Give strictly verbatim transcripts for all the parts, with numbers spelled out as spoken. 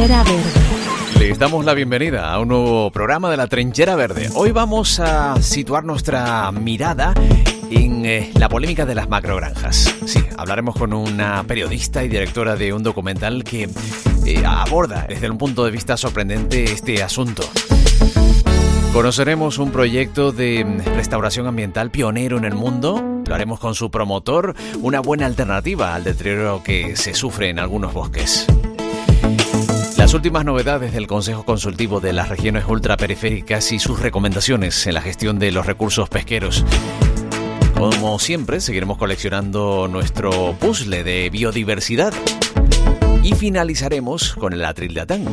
Trinchera Verde. Les damos la bienvenida a un nuevo programa de la Trinchera Verde. Hoy vamos a situar nuestra mirada en eh, la polémica de las macrogranjas. Sí, hablaremos con una periodista y directora de un documental que eh, aborda desde un punto de vista sorprendente este asunto. Conoceremos un proyecto de restauración ambiental pionero en el mundo. Lo haremos con su promotor, una buena alternativa al deterioro que se sufre en algunos bosques. Las últimas novedades del Consejo Consultivo de las Regiones Ultraperiféricas y sus recomendaciones en la gestión de los recursos pesqueros. Como siempre, seguiremos coleccionando nuestro puzzle de biodiversidad y finalizaremos con el atril de Atán.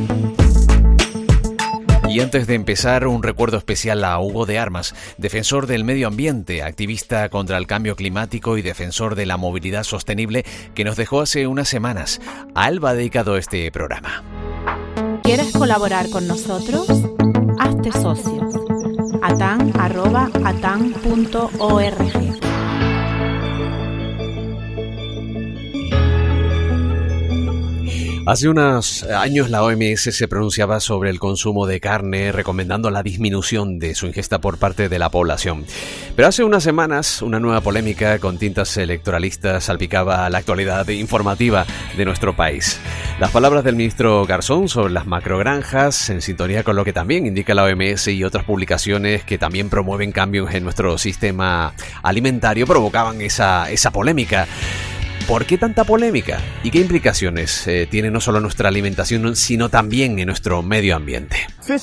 Y antes de empezar, un recuerdo especial a Hugo de Armas, defensor del medio ambiente, activista contra el cambio climático y defensor de la movilidad sostenible, que nos dejó hace unas semanas. A él va dedicado este programa. ¿Quieres colaborar con nosotros? Hazte socio. atan arroba atan punto org. Hace unos años la O M S se pronunciaba sobre el consumo de carne, recomendando la disminución de su ingesta por parte de la población. Pero hace unas semanas, una nueva polémica con tintas electoralistas salpicaba la actualidad informativa de nuestro país. Las palabras del ministro Garzón sobre las macrogranjas, en sintonía con lo que también indica la O M S y otras publicaciones que también promueven cambios en nuestro sistema alimentario, provocaban esa, esa polémica. ¿Por qué tanta polémica? ¿Y qué implicaciones eh, tiene no solo nuestra alimentación, sino también en nuestro medio ambiente?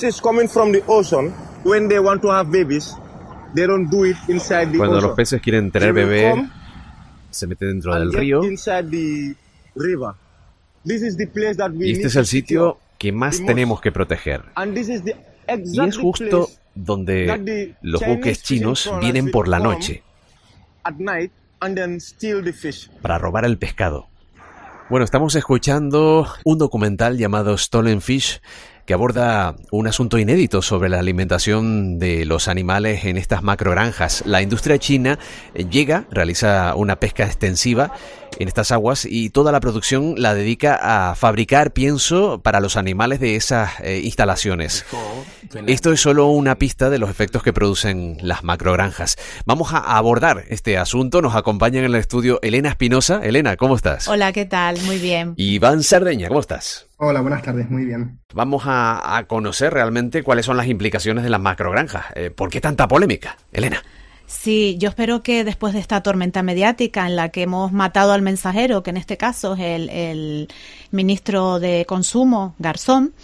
Cuando los peces quieren tener bebé, se meten dentro del río. Y este es el sitio que más tenemos que proteger. Y es justo donde los buques chinos vienen por la noche para robar el pescado. Bueno, estamos escuchando un documental llamado Stolen Fish, que aborda un asunto inédito sobre la alimentación de los animales en estas macrogranjas. La industria china llega, realiza una pesca extensiva en estas aguas y toda la producción la dedica a fabricar pienso para los animales de esas eh, instalaciones. Esto es solo una pista de los efectos que producen las macrogranjas. Vamos a abordar este asunto. Nos acompaña en el estudio Elena Espinosa. Elena, ¿cómo estás? Hola, ¿qué tal? Muy bien. Iván Sardeña, ¿cómo estás? Hola, buenas tardes, muy bien. Vamos a, a conocer realmente cuáles son las implicaciones de las macrogranjas. Eh, ¿Por qué tanta polémica, Elena? Sí, yo espero que después de esta tormenta mediática en la que hemos matado al mensajero, que en este caso es el, el ministro de Consumo, Garzón,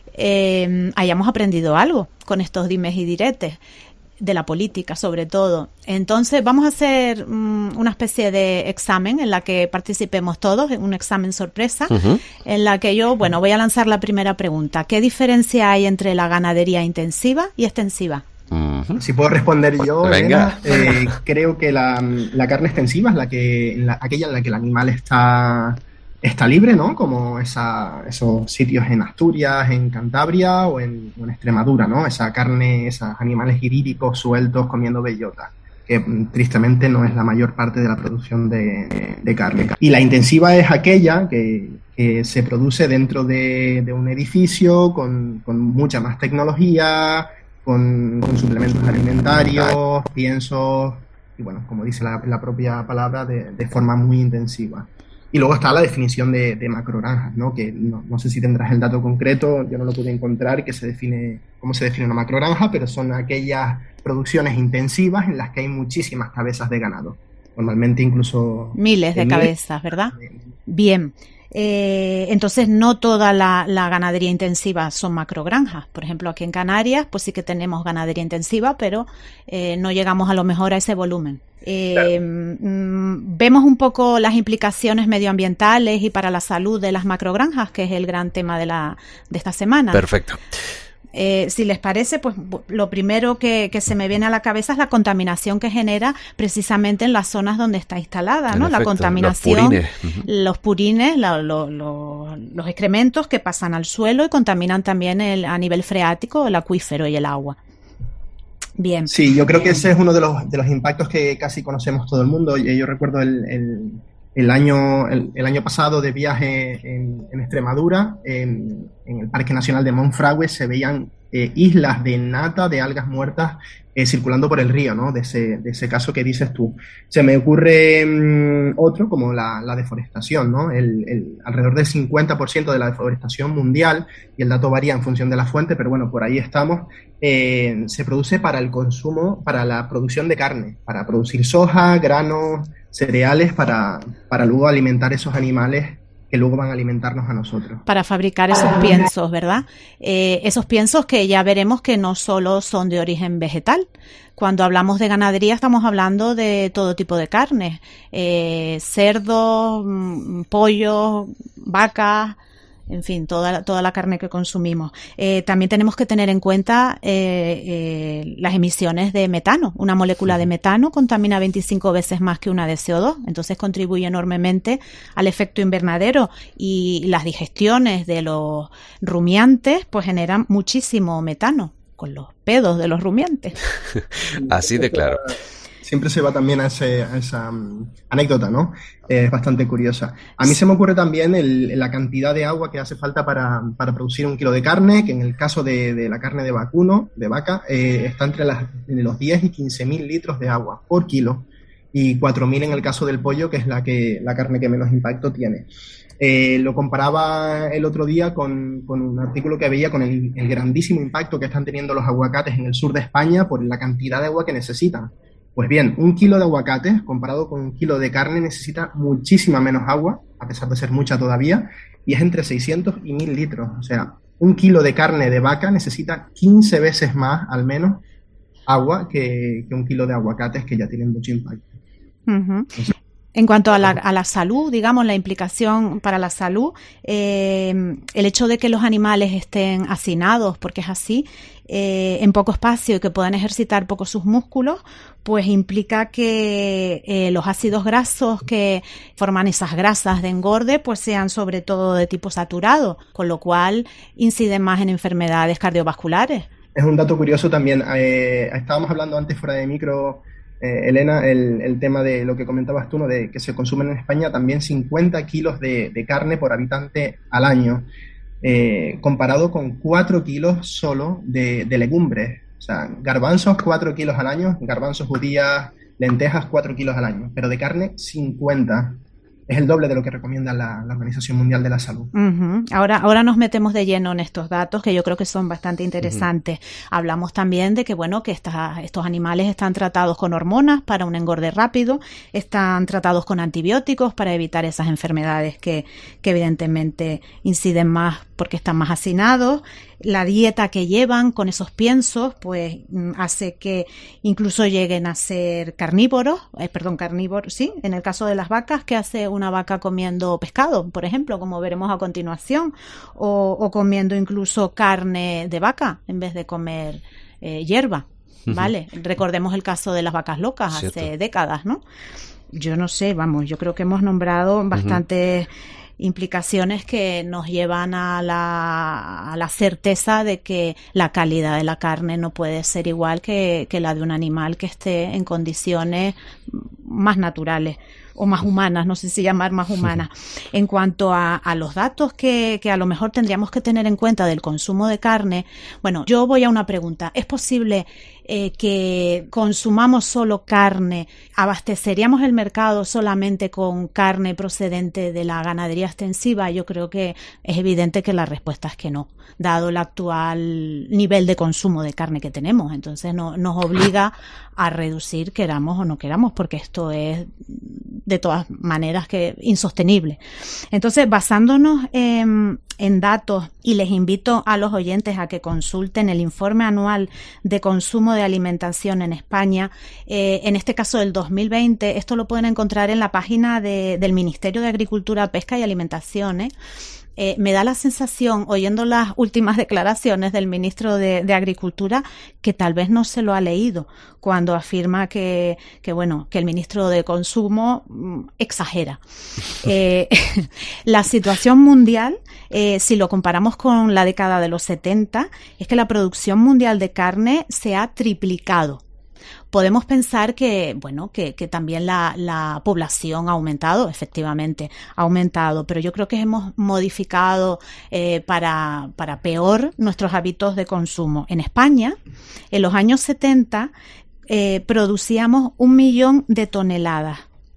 eh, hayamos aprendido algo con estos dimes y diretes de la política, sobre todo. Entonces, vamos a hacer um, una especie de examen en la que participemos todos, un examen sorpresa, uh-huh. en la que yo, bueno, voy a lanzar la primera pregunta. ¿Qué diferencia hay entre la ganadería intensiva y extensiva? Uh-huh. Si puedo responder yo, Elena, eh, creo que la, la carne extensiva es la que la, aquella en la que el animal está, está libre, ¿no? Como esa, esos sitios en Asturias, en Cantabria o en, o en Extremadura, ¿no? Esa carne, esos animales hídricos sueltos comiendo bellota, que tristemente no es la mayor parte de la producción de, de carne. Y la intensiva es aquella que, que se produce dentro de, de un edificio con, con mucha más tecnología, Con, con suplementos alimentarios, piensos, y bueno, como dice la, la propia palabra, de, de forma muy intensiva. Y luego está la definición de, de macrogranjas, ¿no? Que no, no sé si tendrás el dato concreto, yo no lo pude encontrar, que se define, cómo se define una macrogranja, pero son aquellas producciones intensivas en las que hay muchísimas cabezas de ganado. Normalmente incluso... Miles de cabezas, ¿verdad? Bien. Eh, entonces no toda la, la ganadería intensiva son macrogranjas. Por ejemplo, aquí en Canarias pues sí que tenemos ganadería intensiva, pero eh, no llegamos a lo mejor a ese volumen. Eh, claro. mm, vemos un poco las implicaciones medioambientales y para la salud de las macrogranjas, que es el gran tema de la de esta semana. Perfecto. Eh, si les parece, pues lo primero que, que se me viene a la cabeza es la contaminación que genera precisamente en las zonas donde está instalada, ¿no? En efecto, la contaminación, los purines, uh-huh. los, purines la, lo, lo, los excrementos que pasan al suelo y contaminan también el, a nivel freático el acuífero y el agua. Bien. Sí, yo creo que ese es uno de los, de los impactos que casi conocemos todo el mundo. Yo recuerdo el, el El año, el, el año pasado de viaje en, en Extremadura, en, en el Parque Nacional de Monfragüe, se veían eh, islas de nata de algas muertas eh, circulando por el río, ¿no? De ese, de ese caso que dices tú. Se me ocurre mmm, otro, como la, la deforestación, ¿no? El, el, alrededor del cincuenta por ciento de la deforestación mundial, y el dato varía en función de la fuente, pero bueno, por ahí estamos, eh, se produce para el consumo, para la producción de carne, para producir soja, granos, cereales, para, para luego alimentar esos animales que luego van a alimentarnos a nosotros. Para fabricar esos piensos, ¿verdad? Eh, esos piensos que ya veremos que no solo son de origen vegetal. Cuando hablamos de ganadería estamos hablando de todo tipo de carnes. Eh, cerdos, pollos, vacas, en fin, toda, toda la carne que consumimos. Eh, también tenemos que tener en cuenta eh, eh, las emisiones de metano. Una molécula de metano contamina veinticinco veces más que una de C O dos, entonces contribuye enormemente al efecto invernadero, y las digestiones de los rumiantes pues generan muchísimo metano con los pedos de los rumiantes. Así de claro. Siempre se va también a, ese, a esa um, anécdota, ¿no? Eh, es bastante curiosa. A mí se me ocurre también el, la cantidad de agua que hace falta para, para producir un kilo de carne, que en el caso de, de la carne de vacuno, de vaca, eh, está entre las, los diez y quince mil litros de agua por kilo, y cuatro mil en el caso del pollo, que es la, que, la carne que menos impacto tiene. Eh, lo comparaba el otro día con, con un artículo que veía con el, el grandísimo impacto que están teniendo los aguacates en el sur de España por la cantidad de agua que necesitan. Pues bien, un kilo de aguacates comparado con un kilo de carne necesita muchísima menos agua, a pesar de ser mucha todavía, y es entre seiscientos y mil litros. O sea, un kilo de carne de vaca necesita quince veces más, al menos, agua que, que un kilo de aguacates, que ya tienen mucho impacto. Uh-huh. Entonces, en cuanto a la, a la salud, digamos, la implicación para la salud, eh, el hecho de que los animales estén hacinados, porque es así, eh, en poco espacio y que puedan ejercitar poco sus músculos, pues implica que eh, los ácidos grasos que forman esas grasas de engorde, pues sean sobre todo de tipo saturado, con lo cual inciden más en enfermedades cardiovasculares. Es un dato curioso también. Eh, estábamos hablando antes fuera de micro, Eh, Elena, el, el tema de lo que comentabas tú, ¿no? De que se consumen en España también cincuenta kilos de, de carne por habitante al año, eh, comparado con cuatro kilos solo de, de legumbres. O sea, garbanzos cuatro kilos al año, garbanzos, judías, lentejas cuatro kilos al año, pero de carne cincuenta. Es el doble de lo que recomienda la, la Organización Mundial de la Salud. Uh-huh. Ahora, ahora nos metemos de lleno en estos datos que yo creo que son bastante interesantes. Uh-huh. Hablamos también de que, bueno, que estas, estos animales están tratados con hormonas para un engorde rápido, están tratados con antibióticos para evitar esas enfermedades que, que evidentemente inciden más porque están más hacinados. La dieta que llevan con esos piensos, pues hace que incluso lleguen a ser carnívoros, eh, perdón, carnívoros, sí, en el caso de las vacas, que hace una vaca comiendo pescado, por ejemplo, como veremos a continuación, o, o comiendo incluso carne de vaca en vez de comer eh, hierba, ¿vale? Uh-huh. Recordemos el caso de las vacas locas, Cierto. hace décadas, ¿no? Yo no sé, vamos, yo creo que hemos nombrado bastantes uh-huh. implicaciones que nos llevan a la, a la certeza de que la calidad de la carne no puede ser igual que, que la de un animal que esté en condiciones más naturales o más humanas, no sé si llamar más humanas. En cuanto a, a los datos que, que a lo mejor tendríamos que tener en cuenta del consumo de carne, bueno, yo voy a una pregunta. ¿Es posible eh, que consumamos solo carne? ¿Abasteceríamos el mercado solamente con carne procedente de la ganadería extensiva? Yo creo que es evidente que la respuesta es que no, dado el actual nivel de consumo de carne que tenemos. Entonces no, nos obliga a reducir, queramos o no queramos, porque esto es de todas maneras que insostenible. Entonces, basándonos en, en datos, y les invito a los oyentes a que consulten el informe anual de consumo de alimentación en España, eh, en este caso del dos mil veinte, esto lo pueden encontrar en la página de, del Ministerio de Agricultura, Pesca y Alimentación, ¿eh? Eh, me da la sensación, oyendo las últimas declaraciones del ministro de, de Agricultura, que tal vez no se lo ha leído cuando afirma que, que bueno, que el ministro de Consumo mm, exagera. Eh, la situación mundial, eh, si lo comparamos con la década de los setenta, es que la producción mundial de carne se ha triplicado. Podemos pensar que, bueno, que, que también la, la población ha aumentado, efectivamente, ha aumentado, pero yo creo que hemos modificado eh, para, para peor nuestros hábitos de consumo. En España, en los años setenta, eh, producíamos un millón de toneladas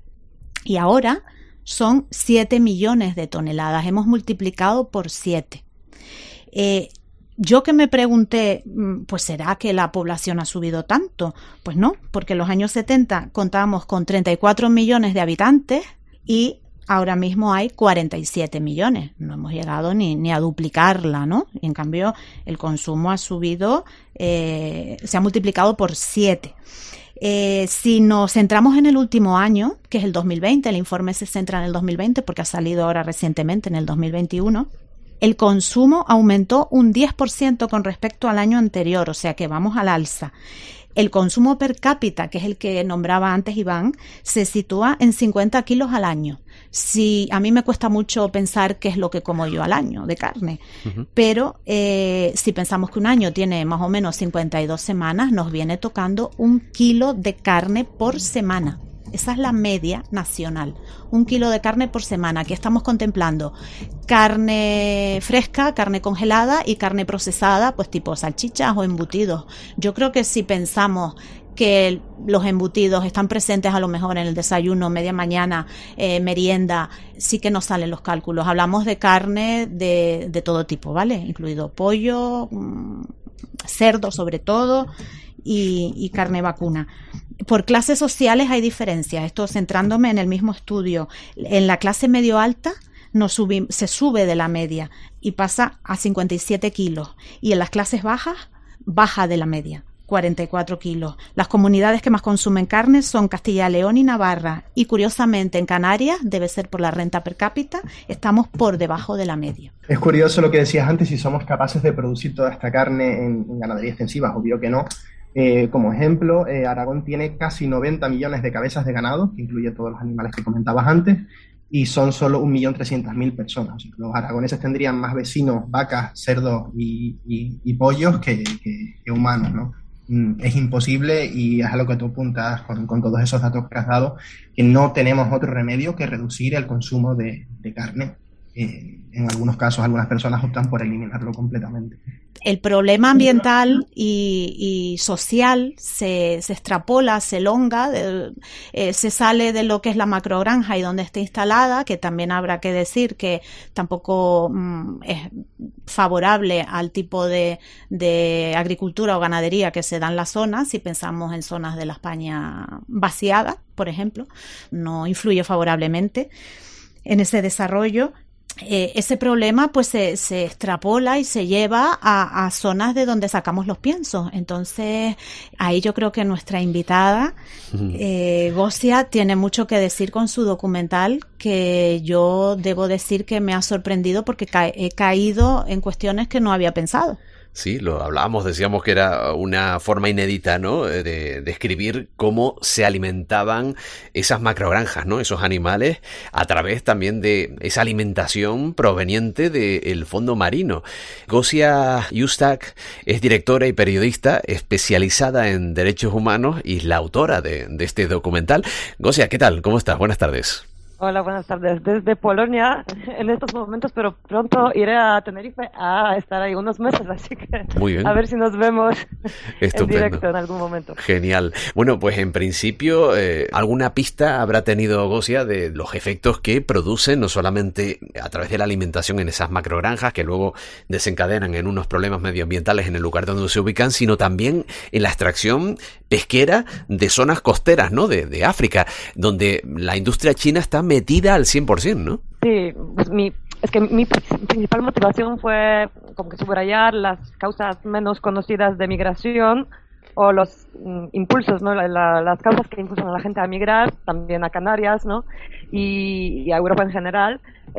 y ahora son siete millones de toneladas. Hemos multiplicado por siete. Eh, Yo que me pregunté, pues ¿será que la población ha subido tanto? Pues no, porque en los años setenta contábamos con treinta y cuatro millones de habitantes y ahora mismo hay cuarenta y siete millones. No hemos llegado ni, ni a duplicarla, ¿no? Y en cambio, el consumo ha subido, eh, se ha multiplicado por siete. Eh, si nos centramos en el último año, que es el dos mil veinte, el informe se centra en el dos mil veinte porque ha salido ahora recientemente en el dos mil veintiuno, el consumo aumentó un diez por ciento con respecto al año anterior, o sea que vamos al alza. El consumo per cápita, que es el que nombraba antes Iván, se sitúa en cincuenta kilos al año. Si a mí me cuesta mucho pensar qué es lo que como yo al año de carne, uh-huh. pero eh, si pensamos que un año tiene más o menos cincuenta y dos semanas, nos viene tocando un kilo de carne por semana. Esa es la media nacional, un kilo de carne por semana. Aquí estamos contemplando carne fresca, carne congelada y carne procesada, pues tipo salchichas o embutidos. Yo creo que si pensamos que los embutidos están presentes a lo mejor en el desayuno, media mañana, eh, merienda, sí que nos salen los cálculos. Hablamos de carne de, de todo tipo, ¿vale? Incluido pollo, mmm, cerdo sobre todo, y, y carne vacuna. Por clases sociales hay diferencias. Esto centrándome en el mismo estudio. En la clase medio alta no subi, se sube de la media y pasa a cincuenta y siete kilos. Y en las clases bajas, baja de la media, cuarenta y cuatro kilos. Las comunidades que más consumen carne son Castilla y León y Navarra. Y curiosamente en Canarias, debe ser por la renta per cápita, estamos por debajo de la media. Es curioso lo que decías antes, si somos capaces de producir toda esta carne en, en ganadería extensiva. Obvio que no. Eh, como ejemplo, eh, Aragón tiene casi noventa millones de cabezas de ganado, que incluye todos los animales que comentabas antes, y son solo un millón trescientas mil personas. O sea, los aragoneses tendrían más vecinos, vacas, cerdos y, y, y pollos que, que, que humanos, ¿no? Mm, es imposible, y es a lo que tú apuntas con, con todos esos datos que has dado, que no tenemos otro remedio que reducir el consumo de, de carne. Eh, en algunos casos, algunas personas optan por eliminarlo completamente. El problema ambiental y, y social se, se extrapola, se elonga, de, eh, se sale de lo que es la macrogranja y donde está instalada, que también habrá que decir que tampoco mm, es favorable al tipo de, de agricultura o ganadería que se da en la zona. Si pensamos en zonas de la España vaciada, por ejemplo, no influye favorablemente en ese desarrollo. Eh, ese problema pues se, se extrapola y se lleva a, a zonas de donde sacamos los piensos. Entonces ahí yo creo que nuestra invitada eh, Gosia tiene mucho que decir con su documental, que yo debo decir que me ha sorprendido porque ca- he caído en cuestiones que no había pensado. Sí, lo hablábamos, decíamos que era una forma inédita, ¿no?, de describir cómo se alimentaban esas macrogranjas, ¿no?, esos animales, a través también de esa alimentación proveniente del fondo marino. Gosia Yustac es directora y periodista especializada en derechos humanos y la autora de, de este documental. Gosia, ¿qué tal? ¿Cómo estás? Buenas tardes. Hola, buenas tardes. Desde Polonia en estos momentos, pero pronto iré a Tenerife a estar ahí unos meses, así que muy bien. A ver si nos vemos Estupendo. En directo en algún momento. Genial. Bueno, pues en principio, eh, alguna pista habrá tenido Gosia de los efectos que producen, no solamente a través de la alimentación en esas macrogranjas, que luego desencadenan en unos problemas medioambientales en el lugar donde se ubican, sino también en la extracción pesquera de zonas costeras, ¿no?, de, de África, donde la industria china está metida al cien por ciento, ¿no? Sí, pues mi, es que mi principal motivación fue como que subrayar las causas menos conocidas de migración o los mm, impulsos, ¿no? La, la, las causas que impulsan a la gente a migrar, también a Canarias, ¿no? Y, y a Europa en general.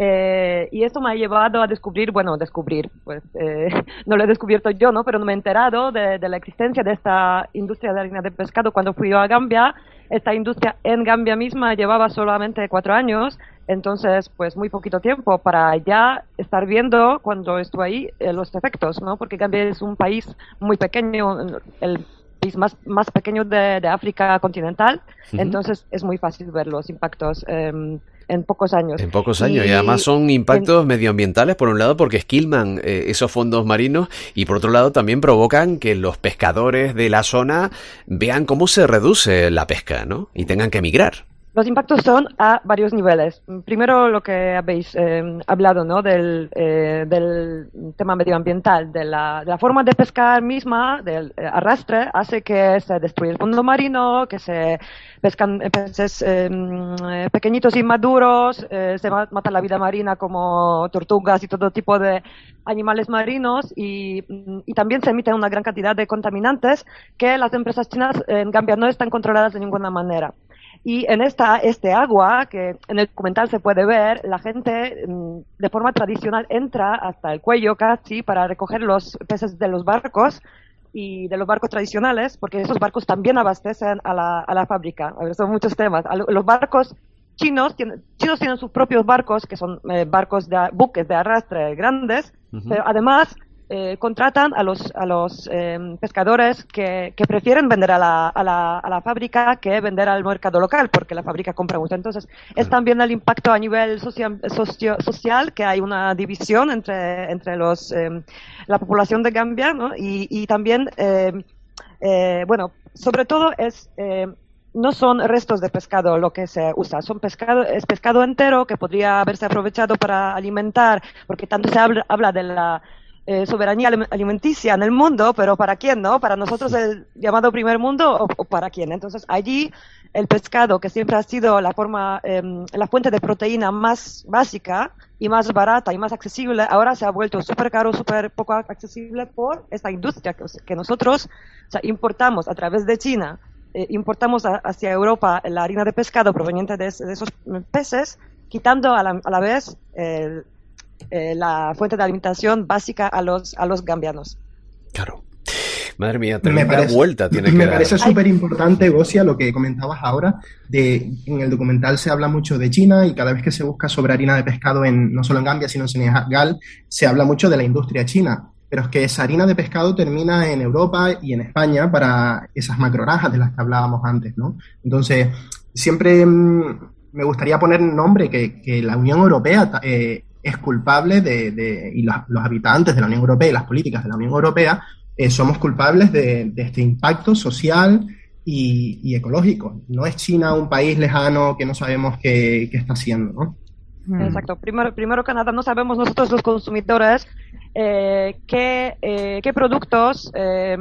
Eh, y esto me ha llevado a descubrir, bueno, descubrir, pues eh, no lo he descubierto yo, ¿no? Pero no me he enterado de, de la existencia de esta industria de harina de pescado cuando fui yo a Gambia. Esta industria en Gambia misma llevaba solamente cuatro años, entonces pues muy poquito tiempo para ya estar viendo cuando estuve ahí eh, los efectos, ¿no? Porque Gambia es un país muy pequeño, el país más, más pequeño de, de África continental, Uh-huh. entonces es muy fácil ver los impactos eh, en pocos años. En pocos años, y, y además son impactos en, medioambientales, por un lado, porque esquilman eh, esos fondos marinos, y por otro lado también provocan que los pescadores de la zona vean cómo se reduce la pesca, ¿no? Y tengan que emigrar. Los impactos son a varios niveles. Primero, lo que habéis eh, hablado, ¿no? Del, eh, del tema medioambiental, de la, de la forma de pescar misma, del eh, arrastre, hace que se destruya el fondo marino, que se pescan peces eh, pequeñitos inmaduros, eh, se mata la vida marina como tortugas y todo tipo de animales marinos, y, y también se emite una gran cantidad de contaminantes que las empresas chinas en Gambia no están controladas de ninguna manera. Y en esta este agua, que en el documental se puede ver, la gente de forma tradicional entra hasta el cuello casi para recoger los peces de los barcos y de los barcos tradicionales, porque esos barcos también abastecen a la, a la fábrica. A ver, son muchos temas. Los barcos chinos tienen, chinos tienen sus propios barcos, que son eh, barcos de buques de arrastre grandes, uh-huh. pero además Eh, contratan a los a los eh, pescadores que, que prefieren vender a la, a, la, a la fábrica que vender al mercado local, porque la fábrica compra mucho. Entonces, es también el impacto a nivel social, socio, social que hay una división entre, entre los eh, la población de Gambia, ¿no? Y, y también, eh, eh, bueno, sobre todo es... Eh, no son restos de pescado lo que se usa, son pescado, es pescado entero que podría haberse aprovechado para alimentar, porque tanto se habla, habla de la Eh, soberanía alimenticia en el mundo, pero ¿para quién, no? ¿Para nosotros el llamado primer mundo o, o para quién? Entonces allí el pescado, que siempre ha sido la forma, eh, la fuente de proteína más básica y más barata y más accesible, ahora se ha vuelto súper caro, súper poco accesible por esta industria que, que nosotros, o sea, importamos a través de China, eh, importamos a, hacia Europa la harina de pescado proveniente de, de esos peces, quitando a la, a la vez eh, Eh, la fuente de alimentación básica a los a los gambianos. Claro. Madre mía, tremenda vuelta tiene que Me dar. parece súper importante, Gosia, lo que comentabas ahora. De, en el documental se habla mucho de China, y cada vez que se busca sobre harina de pescado, en, no solo en Gambia, sino en Senegal, se habla mucho de la industria china. Pero es que esa harina de pescado termina en Europa y en España para esas macroranjas de las que hablábamos antes, ¿no? Entonces, siempre mmm, me gustaría poner en nombre que, que la Unión Europea eh, es culpable de, de y los, los habitantes de la Unión Europea y las políticas de la Unión Europea eh, somos culpables de, de este impacto social y, y ecológico. No es China un país lejano que no sabemos qué, qué está haciendo, ¿no? Exacto. Primero, primero que nada, no sabemos nosotros los consumidores eh, qué, eh, qué productos eh,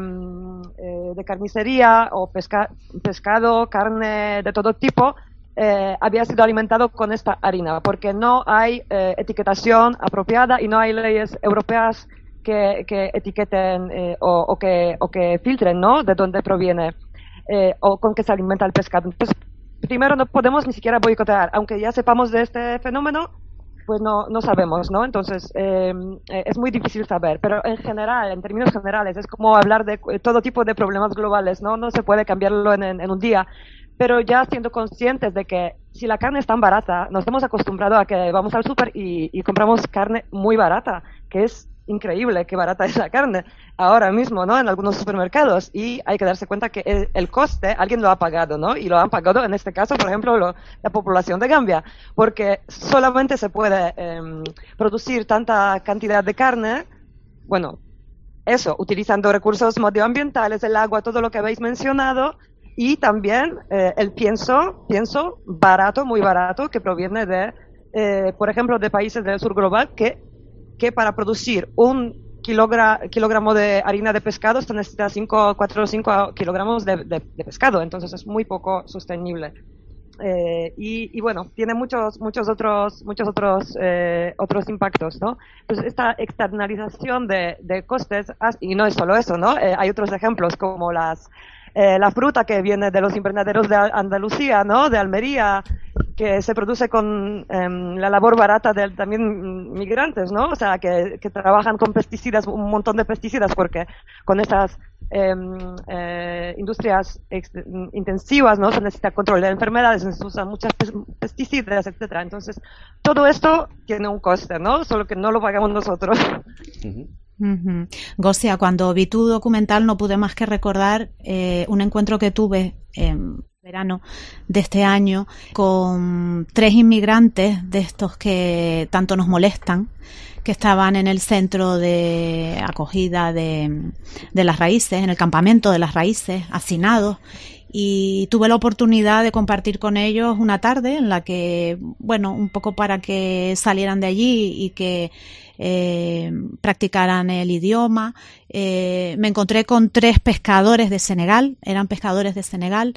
eh, de carnicería o pesca, pescado, carne de todo tipo Eh, había sido alimentado con esta harina, porque no hay eh, etiquetación apropiada y no hay leyes europeas que, que etiqueten eh, o, o, que, o que filtren, ¿no?, de dónde proviene eh, o con qué se alimenta el pescado. Entonces, primero no podemos ni siquiera boicotear, aunque ya sepamos de este fenómeno, pues no, no sabemos, ¿no? Entonces, eh, es muy difícil saber, pero en general, en términos generales, es como hablar de todo tipo de problemas globales, ¿no? No se puede cambiarlo en, en, en un día. Pero ya siendo conscientes de que si la carne es tan barata, nos hemos acostumbrado a que vamos al súper y, y compramos carne muy barata, que es increíble qué barata es la carne ahora mismo, ¿no?, en algunos supermercados, y hay que darse cuenta que el, el coste alguien lo ha pagado, ¿no?, y lo han pagado en este caso, por ejemplo, lo, la población de Gambia, porque solamente se puede eh, producir tanta cantidad de carne, bueno, eso, utilizando recursos medioambientales, el agua, todo lo que habéis mencionado. Y también eh, el pienso, pienso barato, muy barato, que proviene de, eh, por ejemplo, de países del sur global, que, que para producir un kilogra, kilogramo de harina de pescado se necesita cinco, cuatro o cinco kilogramos de, de, de pescado, entonces es muy poco sostenible. Eh, y, y bueno, tiene muchos, muchos otros, muchos otros, eh, otros impactos, ¿no? Entonces esta externalización de, de costes, y no es solo eso, ¿no? Eh, hay otros ejemplos como las Eh, la fruta que viene de los invernaderos de Andalucía, ¿no?, de Almería, que se produce con eh, la labor barata de también migrantes, ¿no? O sea, que, que trabajan con pesticidas, un montón de pesticidas, porque con esas eh, eh, industrias intensivas, ¿no?, se necesita control de enfermedades, se usan muchas pesticidas, etcétera. Entonces, todo esto tiene un coste, ¿no?, solo que no lo pagamos nosotros. Uh-huh. Uh-huh. Gosia, cuando vi tu documental no pude más que recordar eh, un encuentro que tuve en verano de este año con tres inmigrantes de estos que tanto nos molestan, que estaban en el centro de acogida de, de las raíces, en el campamento de las raíces, hacinados. Y tuve la oportunidad de compartir con ellos una tarde en la que, bueno, un poco para que salieran de allí y que eh, practicaran el idioma. Eh, me encontré con tres pescadores de Senegal, eran pescadores de Senegal,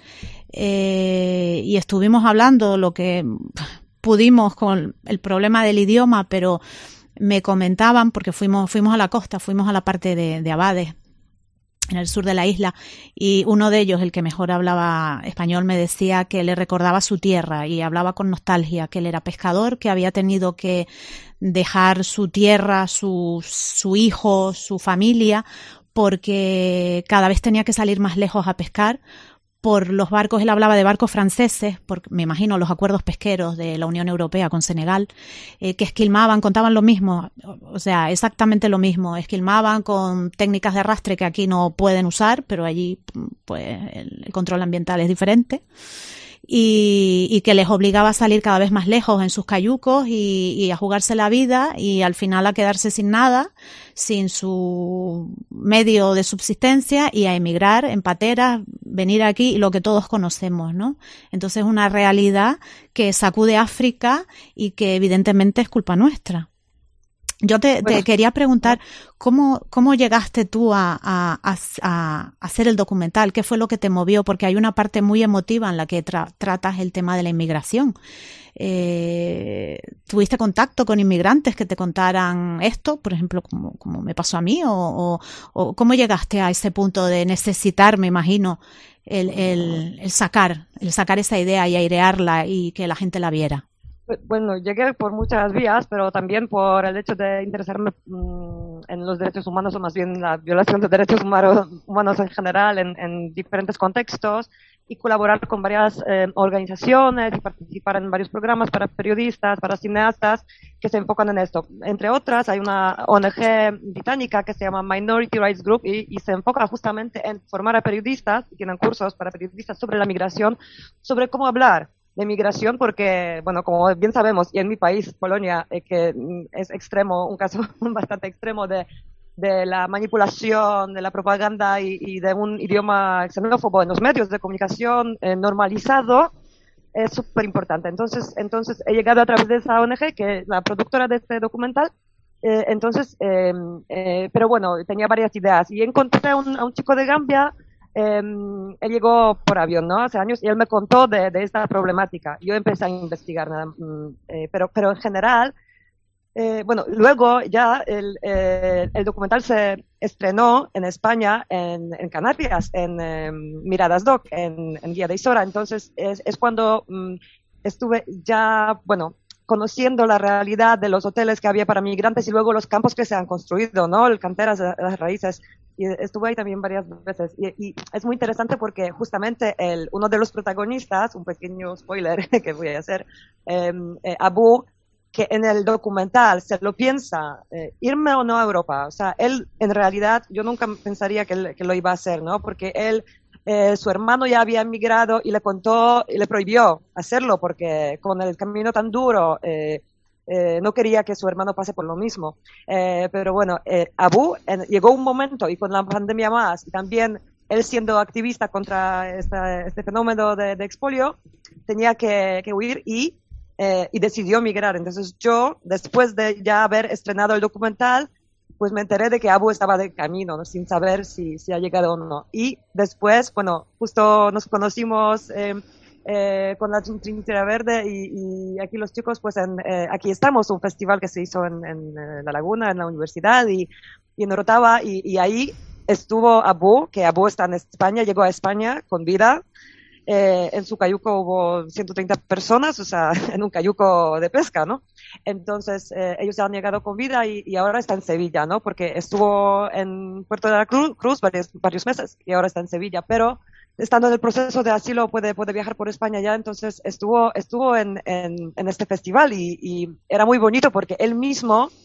eh, y estuvimos hablando lo que pudimos con el problema del idioma, pero me comentaban, porque fuimos, fuimos a la costa, fuimos a la parte de, de Abades, en el sur de la isla, y uno de ellos, el que mejor hablaba español, me decía que le recordaba su tierra y hablaba con nostalgia, que él era pescador, que había tenido que dejar su tierra, su, su hijo, su familia, porque cada vez tenía que salir más lejos a pescar por los barcos. Él hablaba de barcos franceses, porque me imagino los acuerdos pesqueros de la Unión Europea con Senegal, eh, que esquilmaban, contaban lo mismo, o sea, exactamente lo mismo, esquilmaban con técnicas de arrastre que aquí no pueden usar, pero allí pues el, el control ambiental es diferente. Y, y que les obligaba a salir cada vez más lejos en sus cayucos y, y a jugarse la vida y al final a quedarse sin nada, sin su medio de subsistencia y a emigrar en pateras, venir aquí, lo que todos conocemos, ¿no? Entonces es una realidad que sacude África y que evidentemente es culpa nuestra. Yo te, te quería preguntar, ¿cómo, cómo llegaste tú a, a, a, a hacer el documental? ¿Qué fue lo que te movió? Porque hay una parte muy emotiva en la que tra tratas el tema de la inmigración. Eh, ¿Tuviste contacto con inmigrantes que te contaran esto, por ejemplo, como, como me pasó a mí? O, o, o ¿cómo llegaste a ese punto de necesitar, me imagino, el, el, el sacar, el sacar esa idea y airearla y que la gente la viera? Bueno, llegué por muchas vías, pero también por el hecho de interesarme mmm, en los derechos humanos, o más bien la violación de derechos humanos, humanos en general, en, en diferentes contextos, y colaborar con varias eh, organizaciones y participar en varios programas para periodistas, para cineastas que se enfocan en esto. Entre otras, hay una O N G británica que se llama Minority Rights Group y, y se enfoca justamente en formar a periodistas, y tienen cursos para periodistas sobre la migración, sobre cómo hablar de migración, porque, bueno, como bien sabemos, y en mi país, Polonia, eh, que es extremo, un caso bastante extremo de, de la manipulación, de la propaganda y, y de un idioma xenófobo en los medios de comunicación eh, normalizado, es súper importante. Entonces, entonces, he llegado a través de esa O N G, que es la productora de este documental, eh, entonces, eh, eh, pero bueno, tenía varias ideas, y encontré a un, a un chico de Gambia. Eh, él llegó por avión, ¿no? Hace años, y él me contó de, de esta problemática. Yo empecé a investigar, nada, eh, pero, pero en general, eh, bueno, luego ya el, eh, el documental se estrenó en España, en, en Canarias, en eh, Miradas Doc, en, en Guía de Isora. Entonces es, es cuando um, estuve ya, bueno, conociendo la realidad de los hoteles que había para migrantes y luego los campos que se han construido, ¿no? El canteras de las raíces. Y estuve ahí también varias veces. Y, y es muy interesante porque justamente el, uno de los protagonistas, un pequeño spoiler que voy a hacer, eh, eh, Abu, que en el documental se lo piensa, eh, irme o no a Europa. O sea, él en realidad, yo nunca pensaría que, él, que lo iba a hacer, ¿no? Porque él, eh, su hermano ya había emigrado y le contó y le prohibió hacerlo porque con el camino tan duro, eh, Eh, no quería que su hermano pase por lo mismo. Eh, pero bueno, eh, Abu eh, llegó un momento, y con la pandemia más, y también él siendo activista contra esta, este fenómeno de, de expolio, tenía que, que huir y, eh, y decidió migrar. Entonces yo, después de ya haber estrenado el documental, pues me enteré de que Abu estaba de camino, ¿no? Sin saber si, si ha llegado o no. Y después, bueno, justo nos conocimos eh, Eh, con la Trinitera Verde y, y aquí los chicos, pues en, eh, aquí estamos, un festival que se hizo en, en, en La Laguna, en la universidad y, y en Orotava, y, y ahí estuvo Abu, que Abu está en España, llegó a España con vida. Eh, en su cayuco hubo ciento treinta personas, o sea, en un cayuco de pesca, ¿no? Entonces, eh, ellos han llegado con vida y, y ahora está en Sevilla, ¿no? Porque estuvo en Puerto de la Cruz, Cruz varios, varios meses y ahora está en Sevilla, pero estando en el proceso de asilo puede, puede viajar por España ya, entonces estuvo, estuvo en, en, en este festival y, y era muy bonito porque él mismo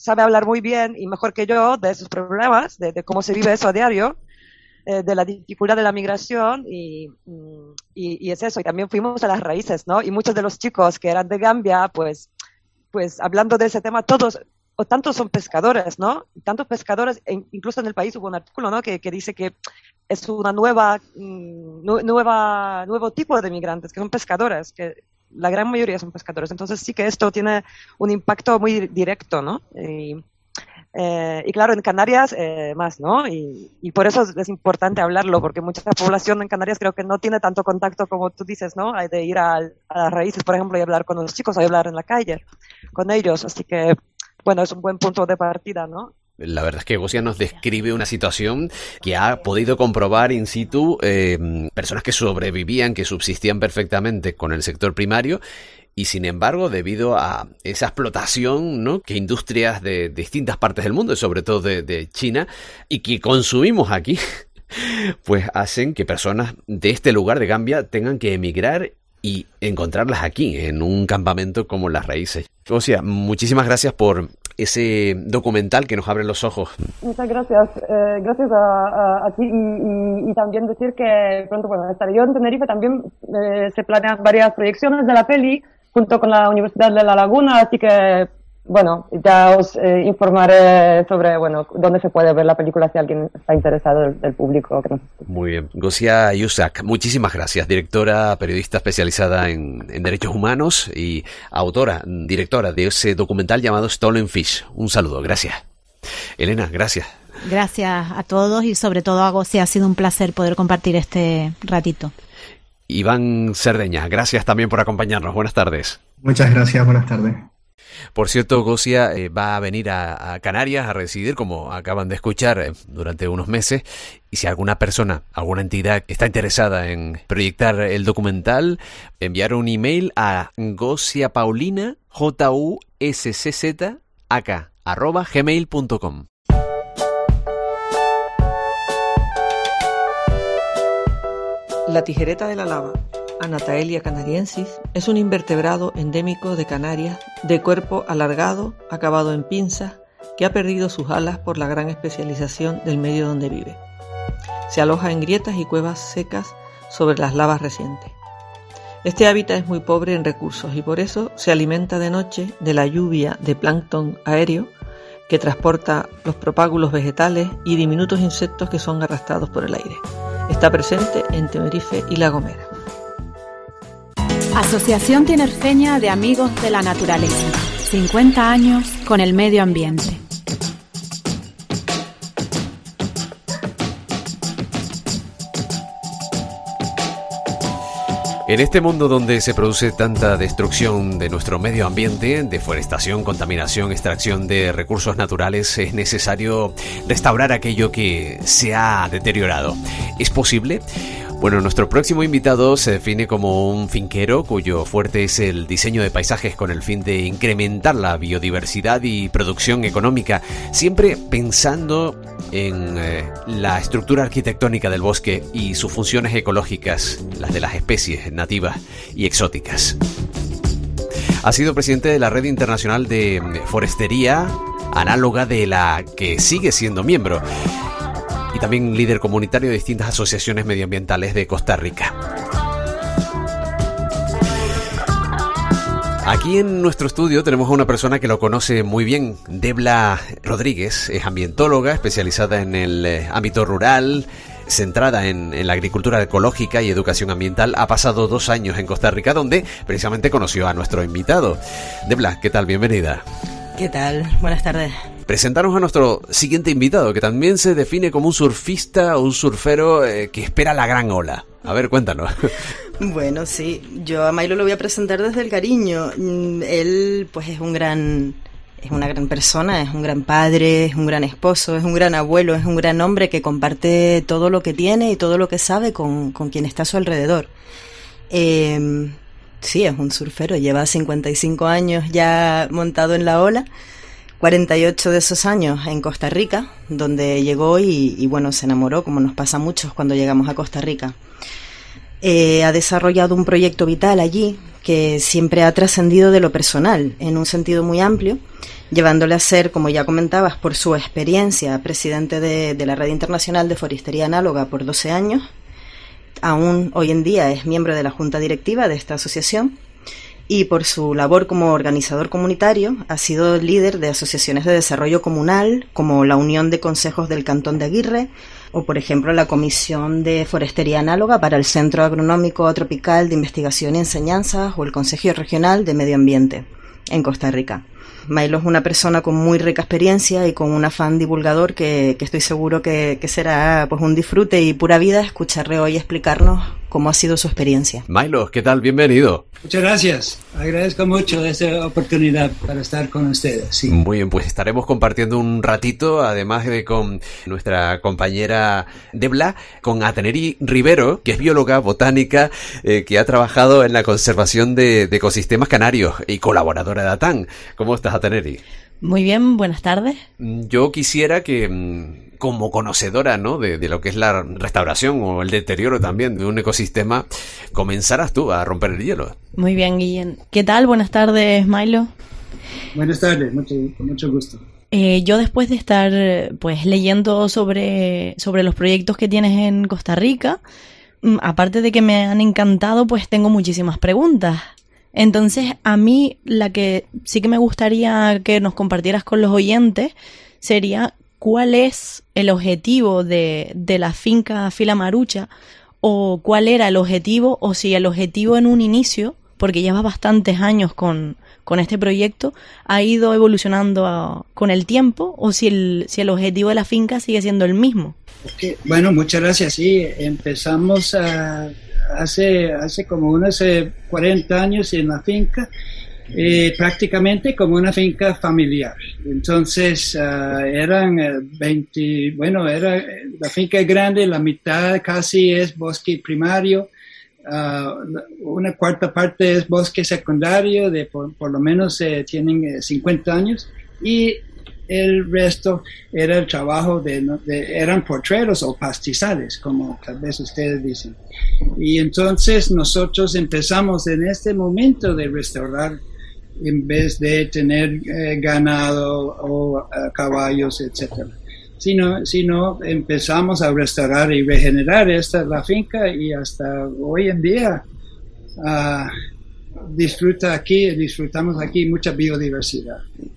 sabe hablar muy bien y mejor que yo de esos problemas, de, de cómo se vive eso a diario, eh, de la dificultad de la migración y, y, y es eso. Y también fuimos a las raíces, ¿no? Y muchos de los chicos que eran de Gambia, pues, pues hablando de ese tema, todos o tantos son pescadores, ¿no? Tantos pescadores, e incluso en el país hubo un artículo, ¿no? Que, que dice que es una nueva, nu nueva, nuevo tipo de migrantes, que son pescadores, que la gran mayoría son pescadores. Entonces sí que esto tiene un impacto muy directo, ¿no? Y, eh, y claro, en Canarias eh, más, ¿no? Y, y por eso es, es importante hablarlo, porque mucha población en Canarias creo que no tiene tanto contacto como tú dices, ¿no? Hay de ir a, a las raíces, por ejemplo, y hablar con los chicos, o hablar en la calle con ellos. Así que, bueno, es un buen punto de partida, ¿no? La verdad es que Gosia nos describe una situación que ha podido comprobar in situ eh, personas que sobrevivían, que subsistían perfectamente con el sector primario y sin embargo debido a esa explotación, ¿no?, que industrias de distintas partes del mundo, y sobre todo de, de China, y que consumimos aquí, pues hacen que personas de este lugar de Gambia tengan que emigrar y encontrarlas aquí, en un campamento como Las Raíces. Gosia, muchísimas gracias por ese documental que nos abre los ojos. Muchas gracias. Eh, gracias a, a, a ti y, y, y también decir que pronto, bueno, estaré yo en Tenerife. También eh, se planean varias proyecciones de la peli junto con la Universidad de La Laguna, así que, bueno, ya os eh, informaré sobre, bueno, dónde se puede ver la película si alguien está interesado del, del público que nos escucha. Muy bien. Gosia Yusak, muchísimas gracias. Directora, periodista especializada en, en derechos humanos y autora, directora de ese documental llamado Stolen Fish. Un saludo. Gracias. Elena, gracias. Gracias a todos y sobre todo a Gosia. Ha sido un placer poder compartir este ratito. Iván Cerdeña, gracias también por acompañarnos. Buenas tardes. Muchas gracias. Buenas tardes. Por cierto, Gosia eh, va a venir a, a Canarias a residir, como acaban de escuchar, eh, durante unos meses. Y si alguna persona, alguna entidad está interesada en proyectar el documental, enviar un email a Gosia Paulina, J U S C Z A K, arroba gmail punto com. La tijereta de la lava, Anataelia canariensis, es un invertebrado endémico de Canarias, de cuerpo alargado, acabado en pinzas, que ha perdido sus alas por la gran especialización del medio donde vive. Se aloja en grietas y cuevas secas sobre las lavas recientes. Este hábitat es muy pobre en recursos y por eso se alimenta de noche de la lluvia de plancton aéreo que transporta los propágulos vegetales y diminutos insectos que son arrastrados por el aire. Está presente en Tenerife y La Gomera. Asociación Tinerfeña de Amigos de la Naturaleza. cincuenta años con el medio ambiente. En este mundo donde se produce tanta destrucción de nuestro medio ambiente, deforestación, contaminación, extracción de recursos naturales, es necesario restaurar aquello que se ha deteriorado. ¿Es posible? Bueno, nuestro próximo invitado se define como un finquero cuyo fuerte es el diseño de paisajes con el fin de incrementar la biodiversidad y producción económica, siempre pensando en eh, la estructura arquitectónica del bosque y sus funciones ecológicas, las de las especies nativas y exóticas. Ha sido presidente de la Red Internacional de Forestería, análoga de la que sigue siendo miembro, y también líder comunitario de distintas asociaciones medioambientales de Costa Rica. Aquí en nuestro estudio tenemos a una persona que lo conoce muy bien, Debla Rodríguez. Es ambientóloga especializada en el eh, ámbito rural, centrada en, en la agricultura ecológica y educación ambiental. Ha pasado dos años en Costa Rica, donde precisamente conoció a nuestro invitado. Debla, ¿qué tal? Bienvenida. ¿Qué tal? Buenas tardes. Presentaros a nuestro siguiente invitado, que también se define como un surfista o un surfero eh, que espera la gran ola. A ver, cuéntanos. Bueno, sí, yo a Milo lo voy a presentar desde el cariño. Él, pues, es un gran, es una gran persona, es un gran padre, es un gran esposo, es un gran abuelo, es un gran hombre que comparte todo lo que tiene y todo lo que sabe con, con quien está a su alrededor. Eh, sí, es un surfero, lleva cincuenta y cinco años ya montado en la ola. cuarenta y ocho de esos años en Costa Rica, donde llegó y, y bueno, se enamoró, como nos pasa a muchos cuando llegamos a Costa Rica. Eh, ha desarrollado un proyecto vital allí que siempre ha trascendido de lo personal, en un sentido muy amplio, llevándole a ser, como ya comentabas, por su experiencia, presidente de, de la Red Internacional de Forestería Análoga por doce años. Aún hoy en día es miembro de la junta directiva de esta asociación y por su labor como organizador comunitario ha sido líder de asociaciones de desarrollo comunal como la Unión de Consejos del Cantón de Aguirre o, por ejemplo, la Comisión de Forestería Análoga para el Centro Agronómico Tropical de Investigación y Enseñanzas o el Consejo Regional de Medio Ambiente en Costa Rica. Milo es una persona con muy rica experiencia y con un afán divulgador que, que estoy seguro que, que será pues un disfrute y pura vida escucharle hoy explicarnos cómo ha sido su experiencia. Milo, ¿qué tal? Bienvenido. Muchas gracias. Agradezco mucho esta oportunidad para estar con ustedes. Sí. Muy bien, pues estaremos compartiendo un ratito, además de con nuestra compañera Debla, con Ateneri Rivero, que es bióloga botánica, eh, que ha trabajado en la conservación de, de ecosistemas canarios y colaboradora de ATAN. ¿Cómo estás, Ateneri? Muy bien, buenas tardes. Yo quisiera que, como conocedora, ¿no?, de, de lo que es la restauración o el deterioro también de un ecosistema, comenzaras tú a romper el hielo. Muy bien, Guillén. ¿Qué tal? Buenas tardes, Milo. Buenas tardes, mucho, con mucho gusto. Eh, yo después de estar pues leyendo sobre, sobre los proyectos que tienes en Costa Rica, aparte de que me han encantado, pues tengo muchísimas preguntas. Entonces, a mí la que sí que me gustaría que nos compartieras con los oyentes sería cuál es el objetivo de, de la finca Fila Marucha, o cuál era el objetivo, o si el objetivo en un inicio, porque lleva bastantes años con, con este proyecto, ha ido evolucionando a, con el tiempo, o si el, si el objetivo de la finca sigue siendo el mismo. Okay. Bueno, muchas gracias. Sí, empezamos a... Hace, hace como unos eh, cuarenta años en la finca, eh, prácticamente como una finca familiar. Entonces, uh, eran eh, veinte, bueno, era, la finca es grande, la mitad casi es bosque primario, uh, una cuarta parte es bosque secundario, de por, por lo menos eh, tienen eh, cincuenta años, y el resto era el trabajo de, de eran potreros o pastizales, como tal vez ustedes dicen. Y entonces nosotros empezamos en este momento de restaurar en vez de tener eh, ganado o uh, caballos, etcétera. Sino, sino empezamos a restaurar y regenerar esta la finca y hasta hoy en día uh, disfruta aquí, disfrutamos aquí mucha biodiversidad.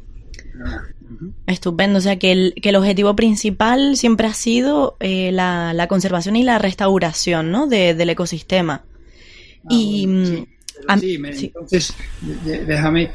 Uh, Estupendo, o sea que el, que el objetivo principal siempre ha sido eh, la, la conservación y la restauración, ¿no?, de, del ecosistema. Ah, y bueno, sí, a, sí, me, sí. Entonces, de, déjame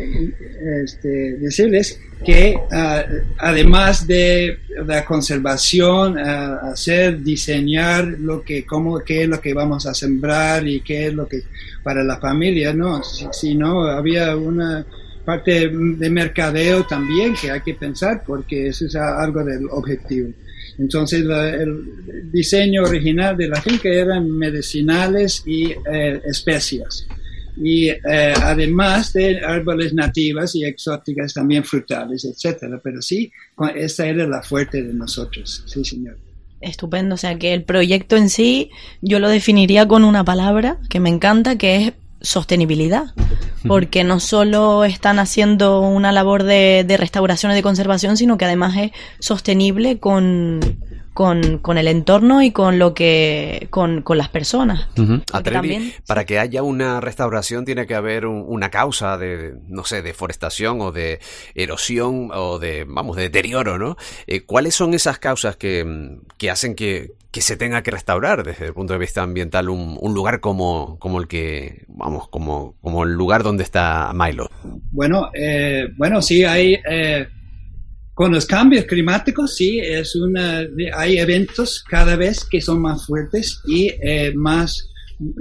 este, decirles que uh, además de la conservación, uh, hacer, diseñar lo que, cómo, qué es lo que vamos a sembrar y qué es lo que para la familia, no, si, si no había una parte de mercadeo también que hay que pensar, porque eso es algo del objetivo. Entonces la, el diseño original de la finca eran medicinales y eh, especias, y eh, además de árboles nativas y exóticas, también frutales, etcétera. Pero sí, esta era la fuerte de nosotros. Sí, señor. Estupendo, o sea que el proyecto en sí yo lo definiría con una palabra que me encanta, que es sostenibilidad, porque no solo están haciendo una labor de, de restauración y de conservación, sino que además es sostenible con, con, con el entorno y con lo que con, con las personas. Uh-huh. Ateneri, también, para sí. que haya una restauración tiene que haber un, una causa de, no sé, deforestación o de erosión o de, vamos, de deterioro, ¿no? Eh, ¿Cuáles son esas causas que, que hacen que que se tenga que restaurar desde el punto de vista ambiental un, un lugar como, como el que, vamos, como, como el lugar donde está Milo? Bueno, eh, bueno, sí, hay, eh, con los cambios climáticos, sí, es una, hay eventos cada vez que son más fuertes y eh, más,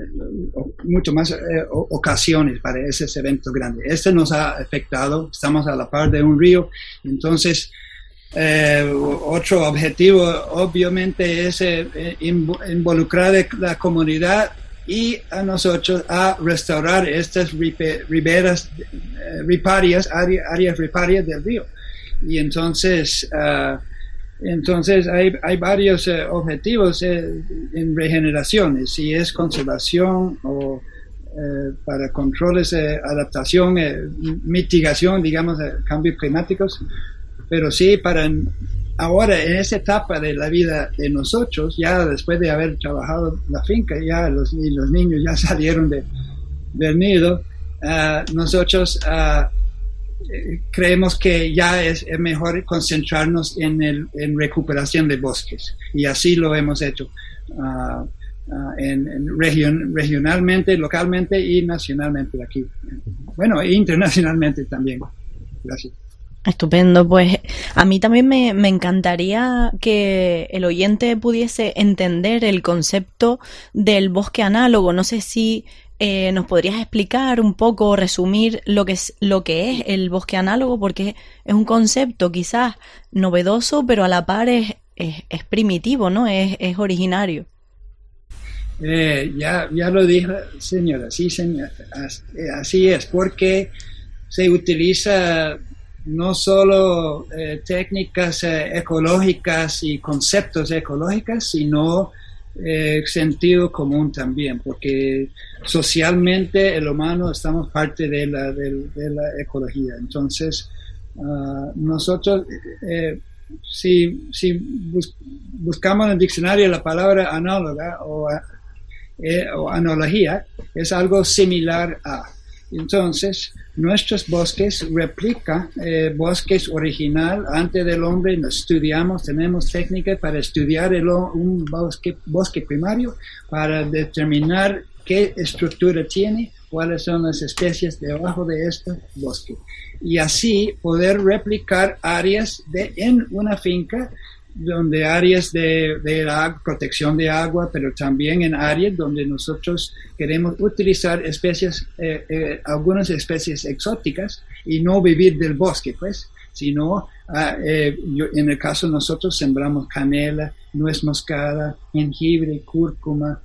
mucho más eh, ocasiones para esos eventos grandes. Este nos ha afectado, estamos a la par de un río, entonces, Eh, otro objetivo obviamente es eh, involucrar a la comunidad y a nosotros a restaurar estas riberas eh, riparias, áreas, áreas riparias del río. Y entonces, uh, entonces hay, hay varios uh, objetivos eh, en regeneraciones, si es conservación o eh, para controles de eh, adaptación, eh, mitigación, digamos, de cambios climáticos, pero sí para ahora, en esta etapa de la vida de nosotros, ya después de haber trabajado la finca, ya los, y los niños ya salieron de, del nido, uh, nosotros uh, creemos que ya es, es mejor concentrarnos en, el, en recuperación de bosques, y así lo hemos hecho. Uh, Uh, en, en region, regionalmente, localmente y nacionalmente aquí. Bueno, e internacionalmente también. Gracias. Estupendo, pues a mí también me, me encantaría que el oyente pudiese entender el concepto del bosque análogo. No sé si eh, nos podrías explicar un poco, resumir lo que es lo que es el bosque análogo, porque es un concepto quizás novedoso, pero a la par es, es, es primitivo, ¿no? Es, es originario. Eh, ya, ya lo dijo, señora, sí, señora, así es, porque se utiliza no solo eh, técnicas eh, ecológicas y conceptos ecológicos, sino eh, sentido común también, porque socialmente el humano estamos parte de la, de, de la ecología. Entonces, uh, nosotros, eh, si, si bus, buscamos en el diccionario la palabra análoga o Eh, o analogía, es algo similar a. Entonces, nuestros bosques replican eh, bosques original antes del hombre. Nos estudiamos, tenemos técnicas para estudiar el, un bosque, bosque primario, para determinar qué estructura tiene, cuáles son las especies debajo de este bosque. Y así poder replicar áreas de, en una finca, donde áreas de, de la protección de agua, pero también en áreas donde nosotros queremos utilizar especies, eh, eh, algunas especies exóticas y no vivir del bosque, pues, sino uh, eh, yo, en el caso de nosotros sembramos canela, nuez moscada, jengibre, cúrcuma,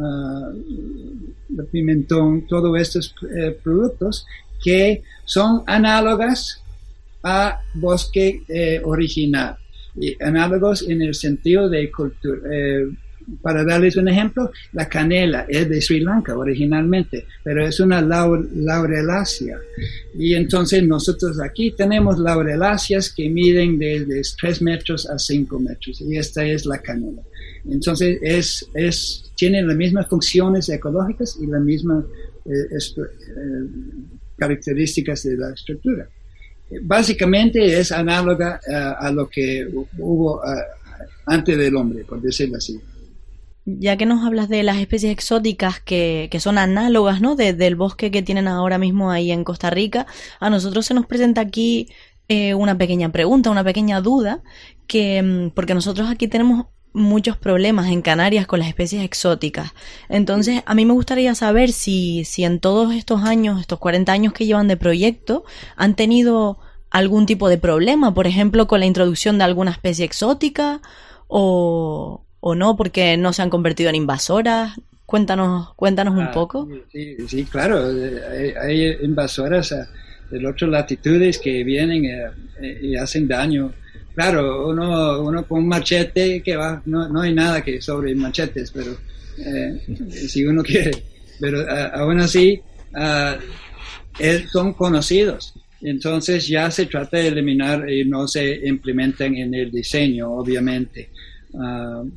uh, pimentón, todos estos eh, productos que son análogas a bosque eh, original. Y análogos en el sentido de cultura. Eh, para darles un ejemplo, la canela es de Sri Lanka originalmente, pero es una laure, laurelácea. Y entonces nosotros aquí tenemos laureláceas que miden desde tres metros a cinco metros, y esta es la canela. Entonces es, es, tiene las mismas funciones ecológicas y las mismas eh, eh, características de la estructura. Básicamente es análoga uh, a lo que hubo uh, antes del hombre, por decirlo así. Ya que nos hablas de las especies exóticas que, que son análogas, ¿no? De, del bosque que tienen ahora mismo ahí en Costa Rica, a nosotros se nos presenta aquí eh, una pequeña pregunta, una pequeña duda, que porque nosotros aquí tenemos muchos problemas en Canarias con las especies exóticas. Entonces, a mí me gustaría saber si, si en todos estos años, estos cuarenta años que llevan de proyecto, han tenido algún tipo de problema, por ejemplo, con la introducción de alguna especie exótica, o, o no, porque no se han convertido en invasoras. Cuéntanos, cuéntanos ah, un poco. Sí, sí, claro, hay, hay invasoras de otras latitudes que vienen eh, y hacen daño. Claro, uno, uno con un machete que va, no, no hay nada que sobre machetes, pero eh, si uno quiere, pero uh, aún así uh, es, son conocidos. Entonces ya se trata de eliminar y no se implementan en el diseño, obviamente. Uh,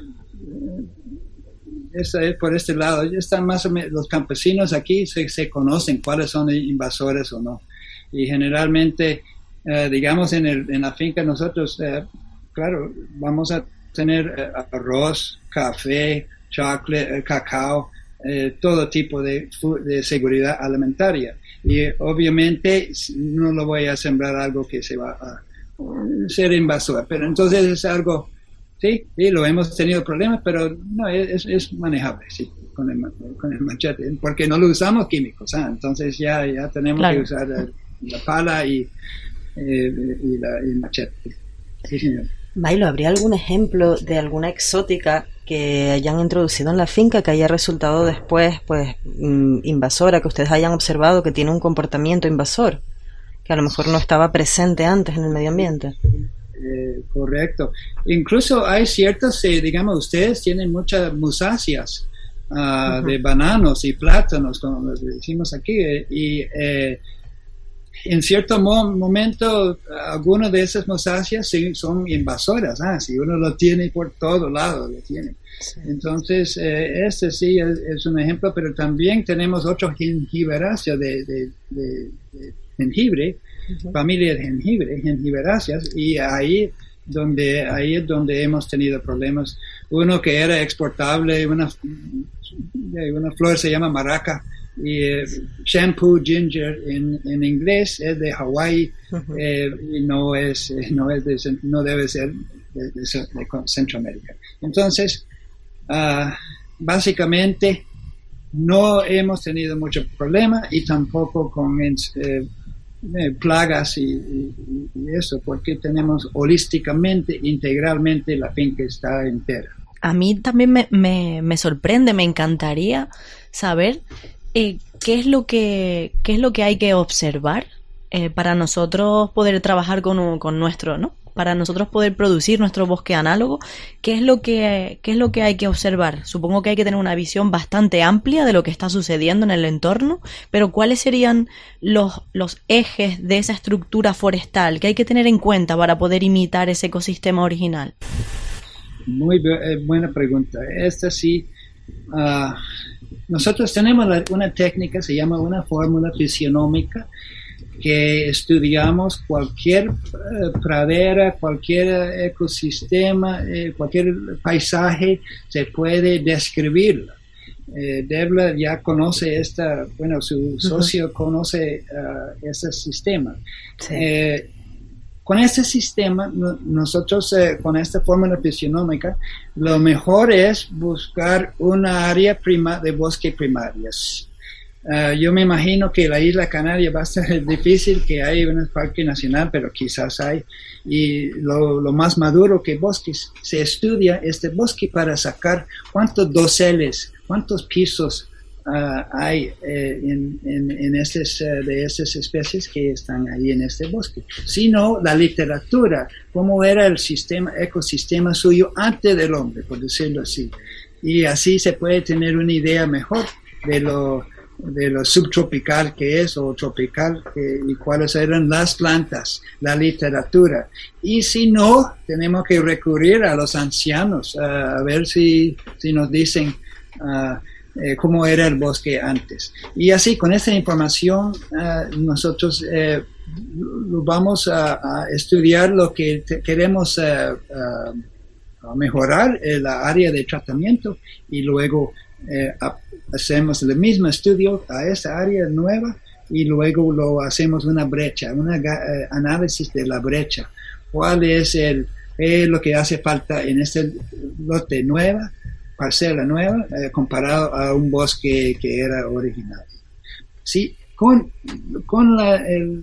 esta es por este lado. Ya están más o menos, los campesinos aquí se, se conocen cuáles son invasores o no. Y generalmente, Uh, digamos, en, el, en la finca nosotros, uh, claro, vamos a tener uh, arroz, café, chocolate, uh, cacao, uh, todo tipo de, de seguridad alimentaria. Y obviamente no lo voy a sembrar algo que se va a uh, ser invasor. Pero entonces es algo, sí, sí, lo hemos tenido problemas, pero no, es, es manejable, sí, con el, con el machete, porque no lo usamos químicos, ¿ah? Entonces ya, ya tenemos claro. que usar uh, la pala y Eh, y, la, y el machete. Sí, señor. Mailo, ¿habría algún ejemplo de alguna exótica que hayan introducido en la finca que haya resultado después pues invasora, que ustedes hayan observado que tiene un comportamiento invasor, que a lo mejor no estaba presente antes en el medio ambiente? Eh, correcto. Incluso hay ciertas, eh, digamos, ustedes tienen muchas musáceas uh, uh-huh. de bananos y plátanos, como decimos aquí, y eh, en cierto mo- momento algunas de esas mosáceas sí, son invasoras, ah, si uno lo tiene por todos lados, lo tiene. Sí. Entonces, eh, este sí es, es un ejemplo, pero también tenemos otros jengiberáceas de, de, de, de jengibre, uh-huh. familia de jengibre, jengiberáceas, y ahí donde ahí es donde hemos tenido problemas. Uno que era exportable, una, una flor se llama maraca, y eh, shampoo ginger en, en inglés es de Hawái, uh-huh. eh, y no es no es de, no debe ser de, de, de Centroamérica. Entonces, uh, básicamente no hemos tenido mucho problema y tampoco con eh, eh, plagas y, y, y eso, porque tenemos holísticamente, integralmente la finca está entera. A mí también me, me, me sorprende, me encantaría saber eh, qué es lo que qué es lo que hay que observar eh, para nosotros poder trabajar con, un, con nuestro, ¿no? Para nosotros poder producir nuestro bosque análogo, ¿qué es lo que qué es lo que hay que observar? Supongo que hay que tener una visión bastante amplia de lo que está sucediendo en el entorno, pero ¿cuáles serían los los ejes de esa estructura forestal que hay que tener en cuenta para poder imitar ese ecosistema original? Muy bu- buena pregunta. Esta sí, uh, nosotros tenemos la, una técnica, se llama una fórmula fisionómica, que estudiamos cualquier uh, pradera, cualquier ecosistema, eh, cualquier paisaje, se puede describirlo. Eh, Debla ya conoce esta, bueno, su socio uh-huh. conoce uh, este sistema. Sí. Eh, con este sistema, no, nosotros eh, con esta fórmula fisionómica, lo mejor es buscar una área prima de bosque primarias. Uh, yo me imagino que la isla Canaria va a ser difícil, que hay un parque nacional, pero quizás hay. Y lo, lo más maduro que bosques, se estudia este bosque para sacar cuántos doseles, cuántos pisos uh, hay eh, en, en, en estas, uh, de estas especies que están ahí en este bosque. Sino la literatura, cómo era el sistema, ecosistema suyo antes del hombre, por decirlo así. Y así se puede tener una idea mejor de lo de lo subtropical que es o tropical que, y cuáles eran las plantas, la literatura. Y si no, tenemos que recurrir a los ancianos uh, a ver si, si nos dicen uh, eh, cómo era el bosque antes. Y así, con esta información, uh, nosotros eh, vamos a, a estudiar lo que te, queremos uh, uh, mejorar en la área de tratamiento y luego Eh, hacemos el mismo estudio a esa área nueva y luego lo hacemos una brecha, un eh, análisis de la brecha. ¿Cuál es el, eh, lo que hace falta en este lote nueva, parcela nueva, eh, comparado a un bosque que era original? Sí, con, con la, el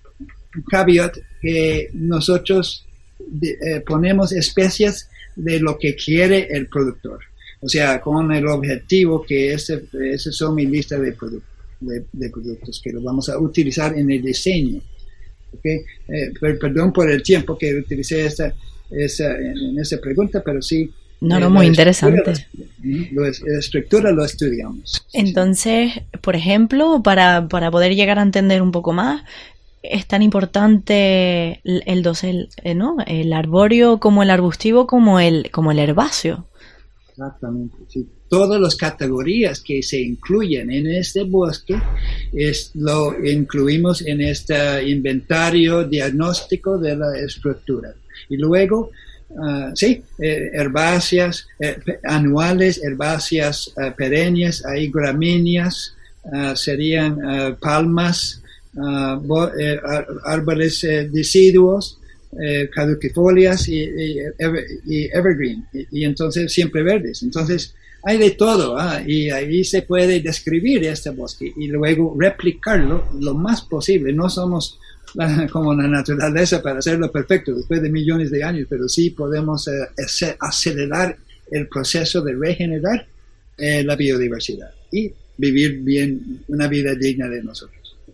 caveat que nosotros de, eh, ponemos especies de lo que quiere el productor. O sea, con el objetivo que ese, ese son mi lista de, produ- de, de productos que lo vamos a utilizar en el diseño. ¿Okay? Eh, per, perdón por el tiempo que utilicé esta, esa, en, en esa pregunta, pero sí. No, no, eh, muy interesante. Lo, la estructura lo estudiamos. Entonces, por ejemplo, para, para poder llegar a entender un poco más, es tan importante el, el dosel, ¿no? El arbóreo como el arbustivo como el, como el herbáceo. Exactamente, sí. Todas las categorías que se incluyen en este bosque es, lo incluimos en este inventario diagnóstico de la estructura. Y luego, uh, sí, eh, herbáceas eh, anuales, herbáceas uh, perennes, hay gramíneas, uh, serían uh, palmas, uh, bo- eh, árboles eh, deciduos, Eh, caducifolias y, y, y evergreen y, y entonces siempre verdes. Entonces hay de todo ah, y ahí se puede describir este bosque y luego replicarlo lo más posible. No somos la, como la naturaleza para hacerlo perfecto después de millones de años, pero sí podemos eh, acelerar el proceso de regenerar eh, la biodiversidad y vivir bien una vida digna de nosotros.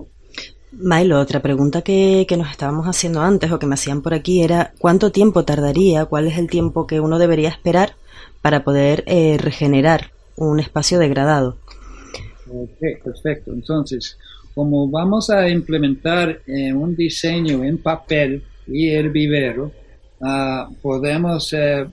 Mailo, otra pregunta que, que nos estábamos haciendo antes o que me hacían por aquí era ¿cuánto tiempo tardaría, cuál es el tiempo que uno debería esperar para poder eh, regenerar un espacio degradado. Ok, perfecto. Entonces, como vamos a implementar eh, un diseño en papel y el vivero, uh, podemos eh,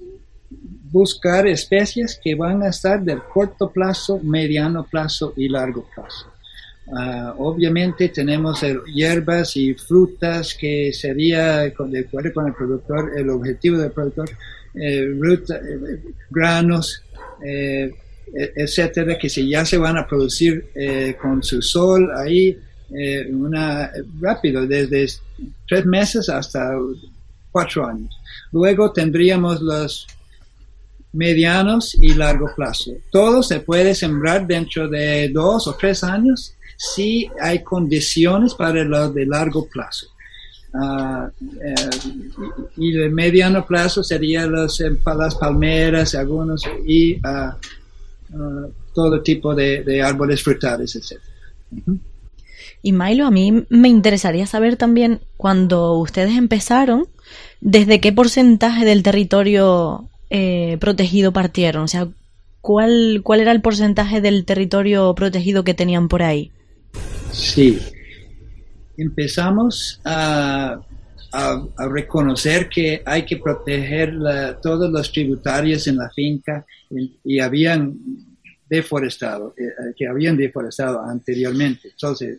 buscar especies que van a estar del corto plazo, mediano plazo y largo plazo. Uh, obviamente tenemos eh, hierbas y frutas que sería, de acuerdo con el productor, el objetivo del productor, eh, ruta, eh, granos, eh, etcétera, que si ya se van a producir eh, con su sol ahí, eh, una, rápido, desde tres meses hasta cuatro años. Luego tendríamos los medianos y largo plazo. Todo se puede sembrar dentro de dos o tres años si hay condiciones para lo de largo plazo. Uh, eh, y el mediano plazo sería los, eh, las palmeras, algunos, y uh, Uh, todo tipo de, de árboles frutales, etcétera. Uh-huh. Y Milo, a mí me interesaría saber también, cuando ustedes empezaron, ¿desde qué porcentaje del territorio eh, protegido partieron? O sea, ¿cuál, ¿cuál era el porcentaje del territorio protegido que tenían por ahí? Sí, empezamos a, a, a reconocer que hay que proteger la, todos los tributarios en la finca, y, y habían deforestado, eh, que habían deforestado anteriormente. Entonces,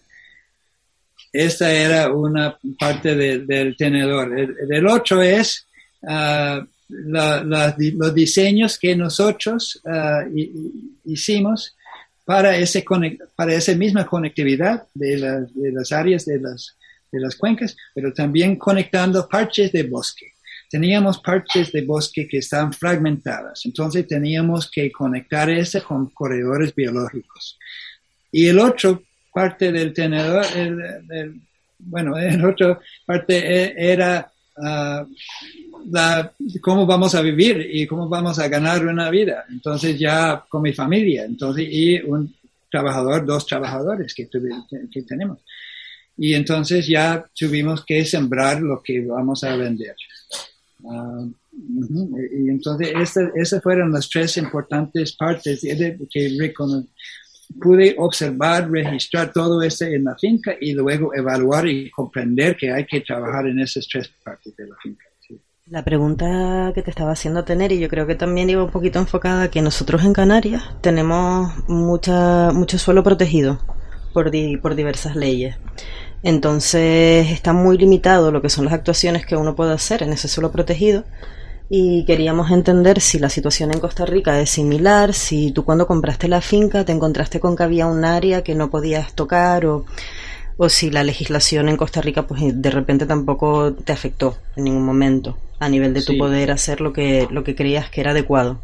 esta era una parte de, del tenedor. El, el otro es uh, la, la, los diseños que nosotros uh, hicimos para, ese, para esa misma conectividad de, la, de las áreas de las, de las cuencas, pero también conectando parches de bosque. Teníamos parches de bosque que estaban fragmentadas, entonces teníamos que conectar ese con corredores biológicos. Y el otro parte del tenedor, el, el, bueno, el otro parte era uh, la, cómo vamos a vivir y cómo vamos a ganar una vida. Entonces ya con mi familia, entonces, y un trabajador, dos trabajadores que, tuve, que, que tenemos. Y entonces ya tuvimos que sembrar lo que vamos a vender. Uh, uh-huh. Y entonces este, esas fueron las tres importantes partes de, que recono- pude observar, registrar todo esto en la finca y luego evaluar y comprender que hay que trabajar en esas tres partes de la finca. Sí. La pregunta que te estaba haciendo tener, y yo creo que también iba un poquito enfocada, que nosotros en Canarias tenemos mucha, mucho suelo protegido por, di, por diversas leyes. Entonces está muy limitado lo que son las actuaciones que uno puede hacer en ese suelo protegido, y queríamos entender si la situación en Costa Rica es similar, si tú cuando compraste la finca te encontraste con que había un área que no podías tocar, o, o si la legislación en Costa Rica pues de repente tampoco te afectó en ningún momento a nivel de tu sí. poder hacer lo que, lo que creías que era adecuado.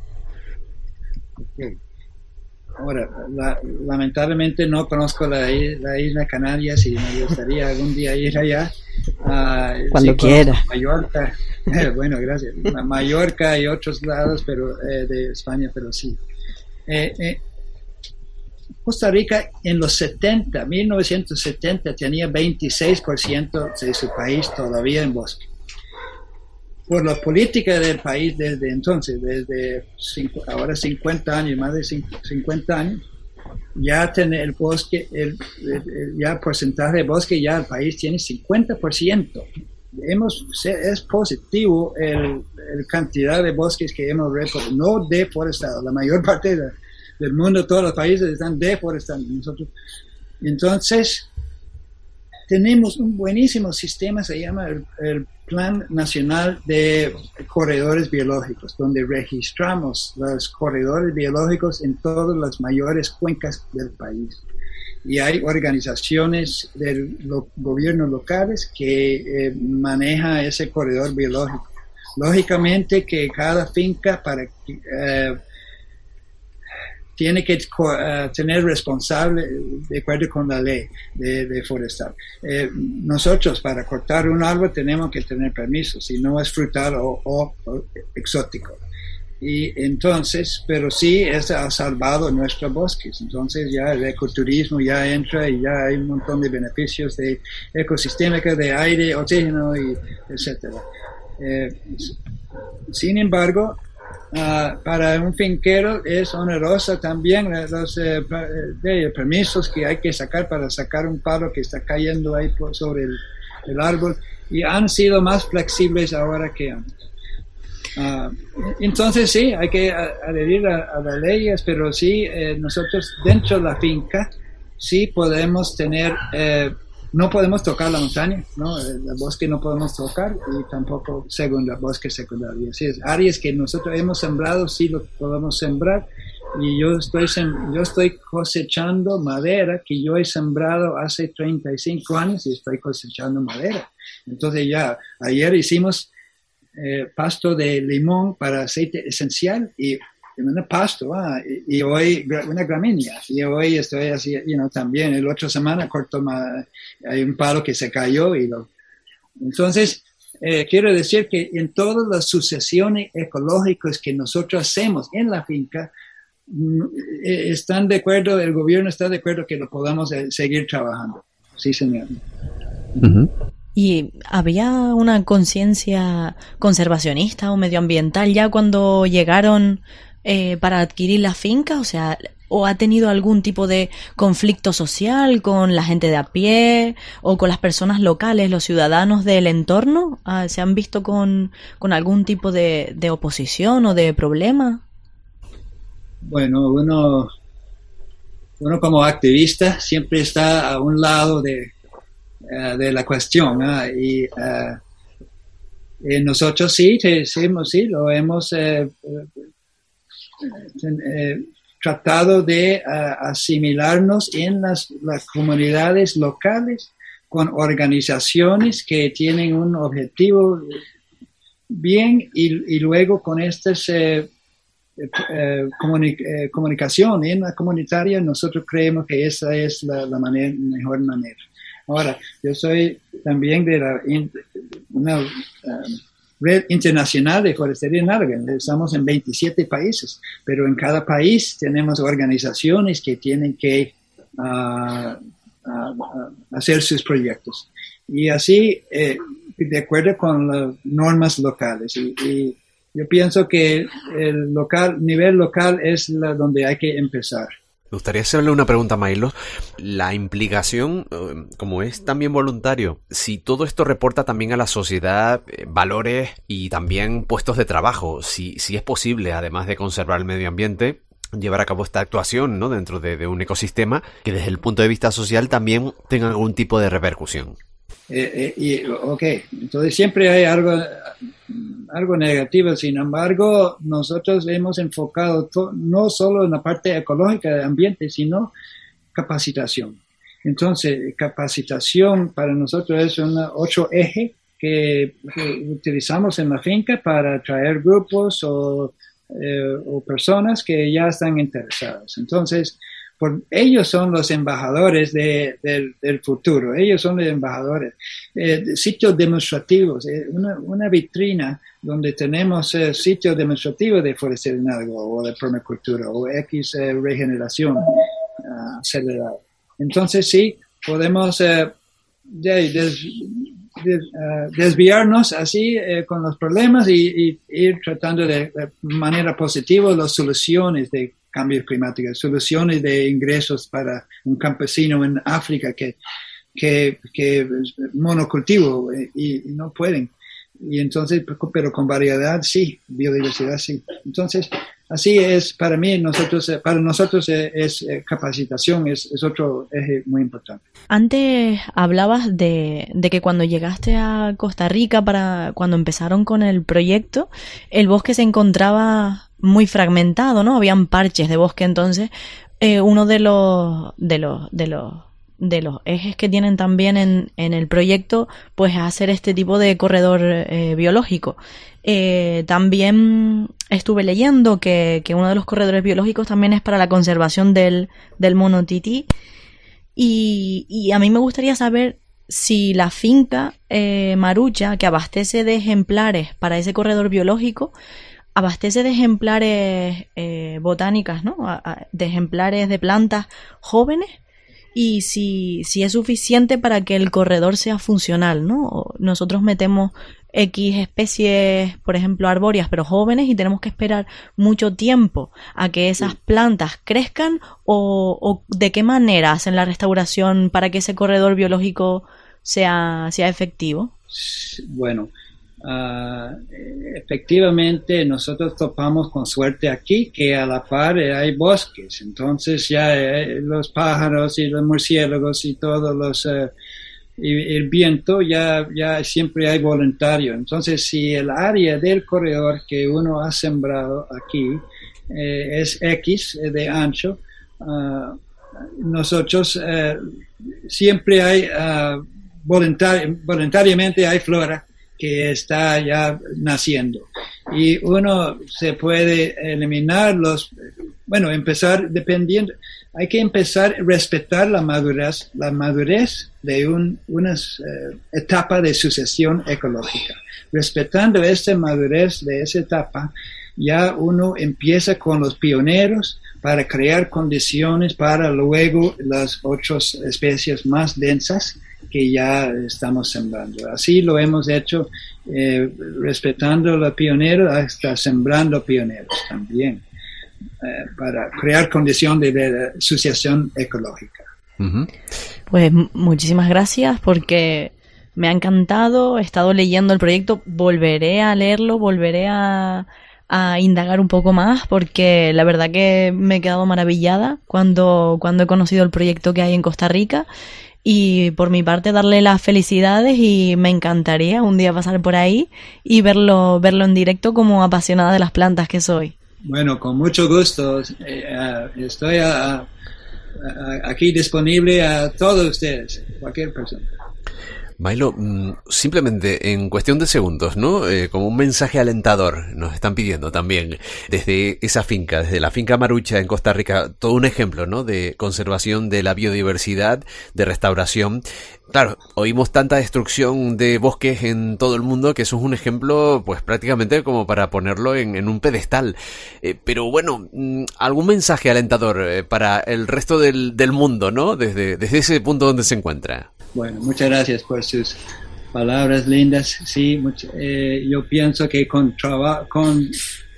Okay. Ahora, la, lamentablemente no conozco la, la isla Canarias y me gustaría algún día ir allá. Uh, Cuando sí, quiera. Mallorca, bueno, gracias. Mallorca y otros lados pero eh, de España, pero sí. Eh, eh, Costa Rica en los setenta, mil novecientos setenta, tenía veintiséis por ciento de su país todavía en bosque. Por la política del país desde entonces, desde cinco, ahora cincuenta años, más de cincuenta años, ya tiene el bosque, el, el, el ya porcentaje de bosque, ya el país tiene cincuenta por ciento. Hemos, es positivo el, el cantidad de bosques que hemos reforestado, no deforestado. La mayor parte de, del mundo, todos los países están deforestando. Nosotros, entonces, tenemos un buenísimo sistema, se llama el, el Plan Nacional de Corredores Biológicos, donde registramos los corredores biológicos en todas las mayores cuencas del país. Y hay organizaciones de los gobiernos locales que eh, manejan ese corredor biológico. Lógicamente que cada finca para eh, tiene que uh, tener responsable de acuerdo con la ley de, de forestal. Eh, nosotros para cortar un árbol tenemos que tener permiso, si no es frutal o, o, o exótico. Y entonces, pero sí, eso ha salvado nuestros bosques. Entonces ya el ecoturismo ya entra y ya hay un montón de beneficios de ecosistémica, de aire, oxígeno, y etcétera. Eh, sin embargo, uh, para un finquero es onerosa también los eh, de permisos que hay que sacar para sacar un palo que está cayendo ahí por, sobre el, el árbol, y han sido más flexibles ahora que antes. Uh, entonces sí, hay que adherir a, a las leyes, pero sí, eh, nosotros dentro de la finca sí podemos tener, eh, no podemos tocar la montaña, ¿no? El, el bosque no podemos tocar, y tampoco segunda, bosque secundario. Así es, áreas que nosotros hemos sembrado sí lo podemos sembrar, y yo estoy, sem- yo estoy cosechando madera que yo he sembrado hace treinta y cinco años y estoy cosechando madera. Entonces ya, ayer hicimos Eh, pasto de limón para aceite esencial y un pasto, ah, y, y hoy una gramínea, y hoy estoy así, you know, también el otra semana corto más, hay un palo que se cayó y lo, entonces eh, quiero decir que en todas las sucesiones ecológicas que nosotros hacemos en la finca, eh, están de acuerdo, el gobierno está de acuerdo que lo podamos eh, seguir trabajando. Sí, señor. Uh-huh. ¿Y había una conciencia conservacionista o medioambiental ya cuando llegaron eh, para adquirir la finca? O sea, ¿o ha tenido algún tipo de conflicto social con la gente de a pie o con las personas locales, los ciudadanos del entorno? ¿Se han visto con, con algún tipo de, de oposición o de problema? Bueno, uno, uno como activista siempre está a un lado de Uh, de la cuestión, ¿no? y, uh, y nosotros sí, te, sí, sí lo hemos eh, eh, tratado de uh, asimilarnos en las, las comunidades locales con organizaciones que tienen un objetivo bien, y, y luego con estas eh, eh, comuni- eh, comunicación en la comunitaria, nosotros creemos que esa es la, la manera, mejor manera. Ahora, yo soy también de la, una um, red internacional de forestería larga. Estamos en veintisiete países, pero en cada país tenemos organizaciones que tienen que uh, uh, uh, hacer sus proyectos. Y así, eh, de acuerdo con las normas locales. Y, y yo pienso que el local, nivel local es la donde hay que empezar. Me gustaría hacerle una pregunta a Milo. La implicación, como es también voluntario, si todo esto reporta también a la sociedad eh, valores y también puestos de trabajo, si, si es posible, además de conservar el medio ambiente, llevar a cabo esta actuación, ¿no?, dentro de, de un ecosistema que desde el punto de vista social también tenga algún tipo de repercusión. Eh, eh, y, ok, entonces siempre hay algo, algo negativo. Sin embargo, nosotros hemos enfocado to, no solo en la parte ecológica del ambiente, sino capacitación. Entonces, capacitación para nosotros es un otro eje que, que utilizamos en la finca para atraer grupos o, eh, o personas que ya están interesadas. Entonces, por, ellos son los embajadores de, de, del futuro, ellos son los embajadores. Eh, sitios demostrativos, eh, una, una vitrina donde tenemos eh, sitios demostrativos de forestería o de permacultura o X eh, regeneración uh, acelerada. Entonces sí, podemos eh, de, des, de, uh, desviarnos así eh, con los problemas y, y ir tratando de, de manera positiva las soluciones de cambios climáticos, soluciones de ingresos para un campesino en África que, que, que monocultivo eh, y, y no pueden. Y entonces, pero con variedad sí, biodiversidad sí. Entonces, así es para mí, nosotros, para nosotros es, es capacitación, es, es otro eje muy importante. Antes hablabas de, de que cuando llegaste a Costa Rica, para cuando empezaron con el proyecto, el bosque se encontraba muy fragmentado, ¿no? Habían parches de bosque, entonces eh, uno de los de los de los de los ejes que tienen también en, en el proyecto, pues hacer este tipo de corredor eh, biológico. Eh, también estuve leyendo que, que uno de los corredores biológicos también es para la conservación del, del mono tití, y, y a mí me gustaría saber si la finca eh, Marucha, que abastece de ejemplares para ese corredor biológico, abastece de ejemplares eh, botánicas, ¿no? De ejemplares de plantas jóvenes, y si, si es suficiente para que el corredor sea funcional, ¿no? Nosotros metemos X especies, por ejemplo, arbóreas, pero jóvenes, y tenemos que esperar mucho tiempo a que esas plantas crezcan, o, o de qué manera hacen la restauración para que ese corredor biológico sea, sea efectivo? Bueno, uh, efectivamente nosotros topamos con suerte aquí que a la par hay bosques, entonces ya eh, los pájaros y los murciélagos y todos los... Uh, y el viento ya, ya siempre hay voluntario. Entonces, si el área del corredor que uno ha sembrado aquí eh, es X de ancho, uh, nosotros uh, siempre hay uh, voluntari- voluntariamente hay flora que está ya naciendo. Y uno se puede eliminar los, bueno, empezar dependiendo, hay que empezar a respetar la madurez, la madurez de un, una uh, etapa de sucesión ecológica. Respetando esta madurez de esa etapa, ya uno empieza con los pioneros para crear condiciones para luego las otras especies más densas que ya estamos sembrando. Así lo hemos hecho, eh, respetando los pioneros hasta sembrando pioneros también, eh, para crear condiciones de, de sucesión ecológica. Uh-huh. Pues muchísimas gracias, porque me ha encantado, he estado leyendo el proyecto, volveré a leerlo, volveré a, a indagar un poco más, porque la verdad que me he quedado maravillada cuando, cuando he conocido el proyecto que hay en Costa Rica. Y por mi parte darle las felicidades, y me encantaría un día pasar por ahí y verlo verlo en directo como apasionada de las plantas que soy. Bueno, con mucho gusto. Eh, uh, estoy a, a, aquí disponible a todos ustedes, cualquier persona. Milo, simplemente en cuestión de segundos, ¿no? Eh, como un mensaje alentador nos están pidiendo también desde esa finca, desde la finca Marucha en Costa Rica, todo un ejemplo, ¿no? De conservación de la biodiversidad, de restauración. Claro, oímos tanta destrucción de bosques en todo el mundo que eso es un ejemplo, pues prácticamente como para ponerlo en, en un pedestal. Eh, pero bueno, algún mensaje alentador eh, para el resto del, del mundo, ¿no? Desde, desde ese punto donde se encuentra. Bueno, muchas gracias por sus palabras lindas. Sí, mucho, eh, yo pienso que con trabajo, con,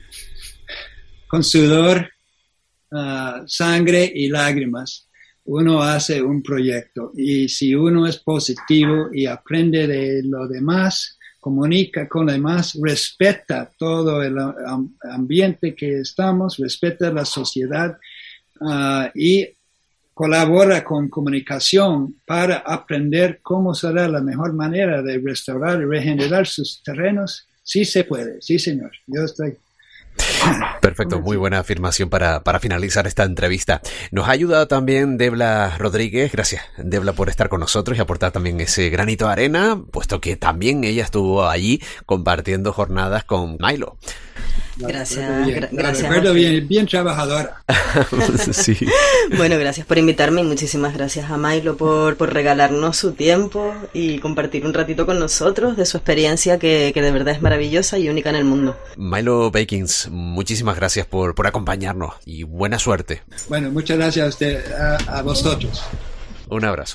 con sudor, uh, sangre y lágrimas, uno hace un proyecto. Y si uno es positivo y aprende de lo demás, comunica con los demás, respeta todo el um, ambiente que estamos, respeta la sociedad uh, y colabora con comunicación para aprender cómo será la mejor manera de restaurar y regenerar sus terrenos. Sí se puede, sí señor, yo estoy... Perfecto, muy buena afirmación para, para finalizar esta entrevista. Nos ha ayudado también Debla Rodríguez. Gracias, Debla, por estar con nosotros y aportar también ese granito de arena, puesto que también ella estuvo allí compartiendo jornadas con Milo. Gracias, bien, gra- gracias. Recuerdo bien, bien trabajadora. Sí. Bueno, gracias por invitarme y muchísimas gracias a Milo por, por regalarnos su tiempo y compartir un ratito con nosotros de su experiencia que, que de verdad es maravillosa y única en el mundo. Milo Bakins, muchísimas gracias por, por acompañarnos y buena suerte. Bueno, muchas gracias a usted, a, a vosotros. Un abrazo.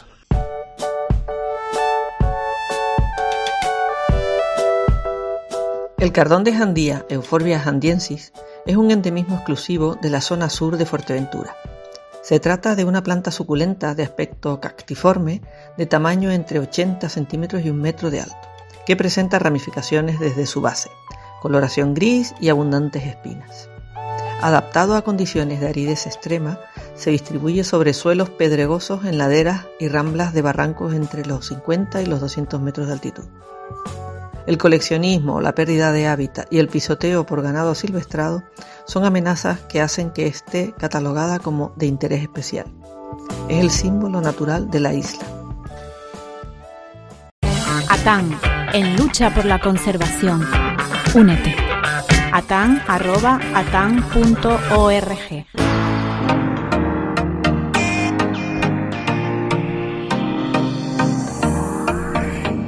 El cardón de Jandía, Euphorbia jandiensis, es un endemismo exclusivo de la zona sur de Fuerteventura. Se trata de una planta suculenta de aspecto cactiforme, de tamaño entre ochenta centímetros y un metro de alto, que presenta ramificaciones desde su base, coloración gris y abundantes espinas. Adaptado a condiciones de aridez extrema, se distribuye sobre suelos pedregosos en laderas y ramblas de barrancos entre los cincuenta y los doscientos metros de altitud. El coleccionismo, la pérdida de hábitat y el pisoteo por ganado silvestrado son amenazas que hacen que esté catalogada como de interés especial. Es el símbolo natural de la isla. ATAN, en lucha por la conservación. Únete. atan arroba atan punto org.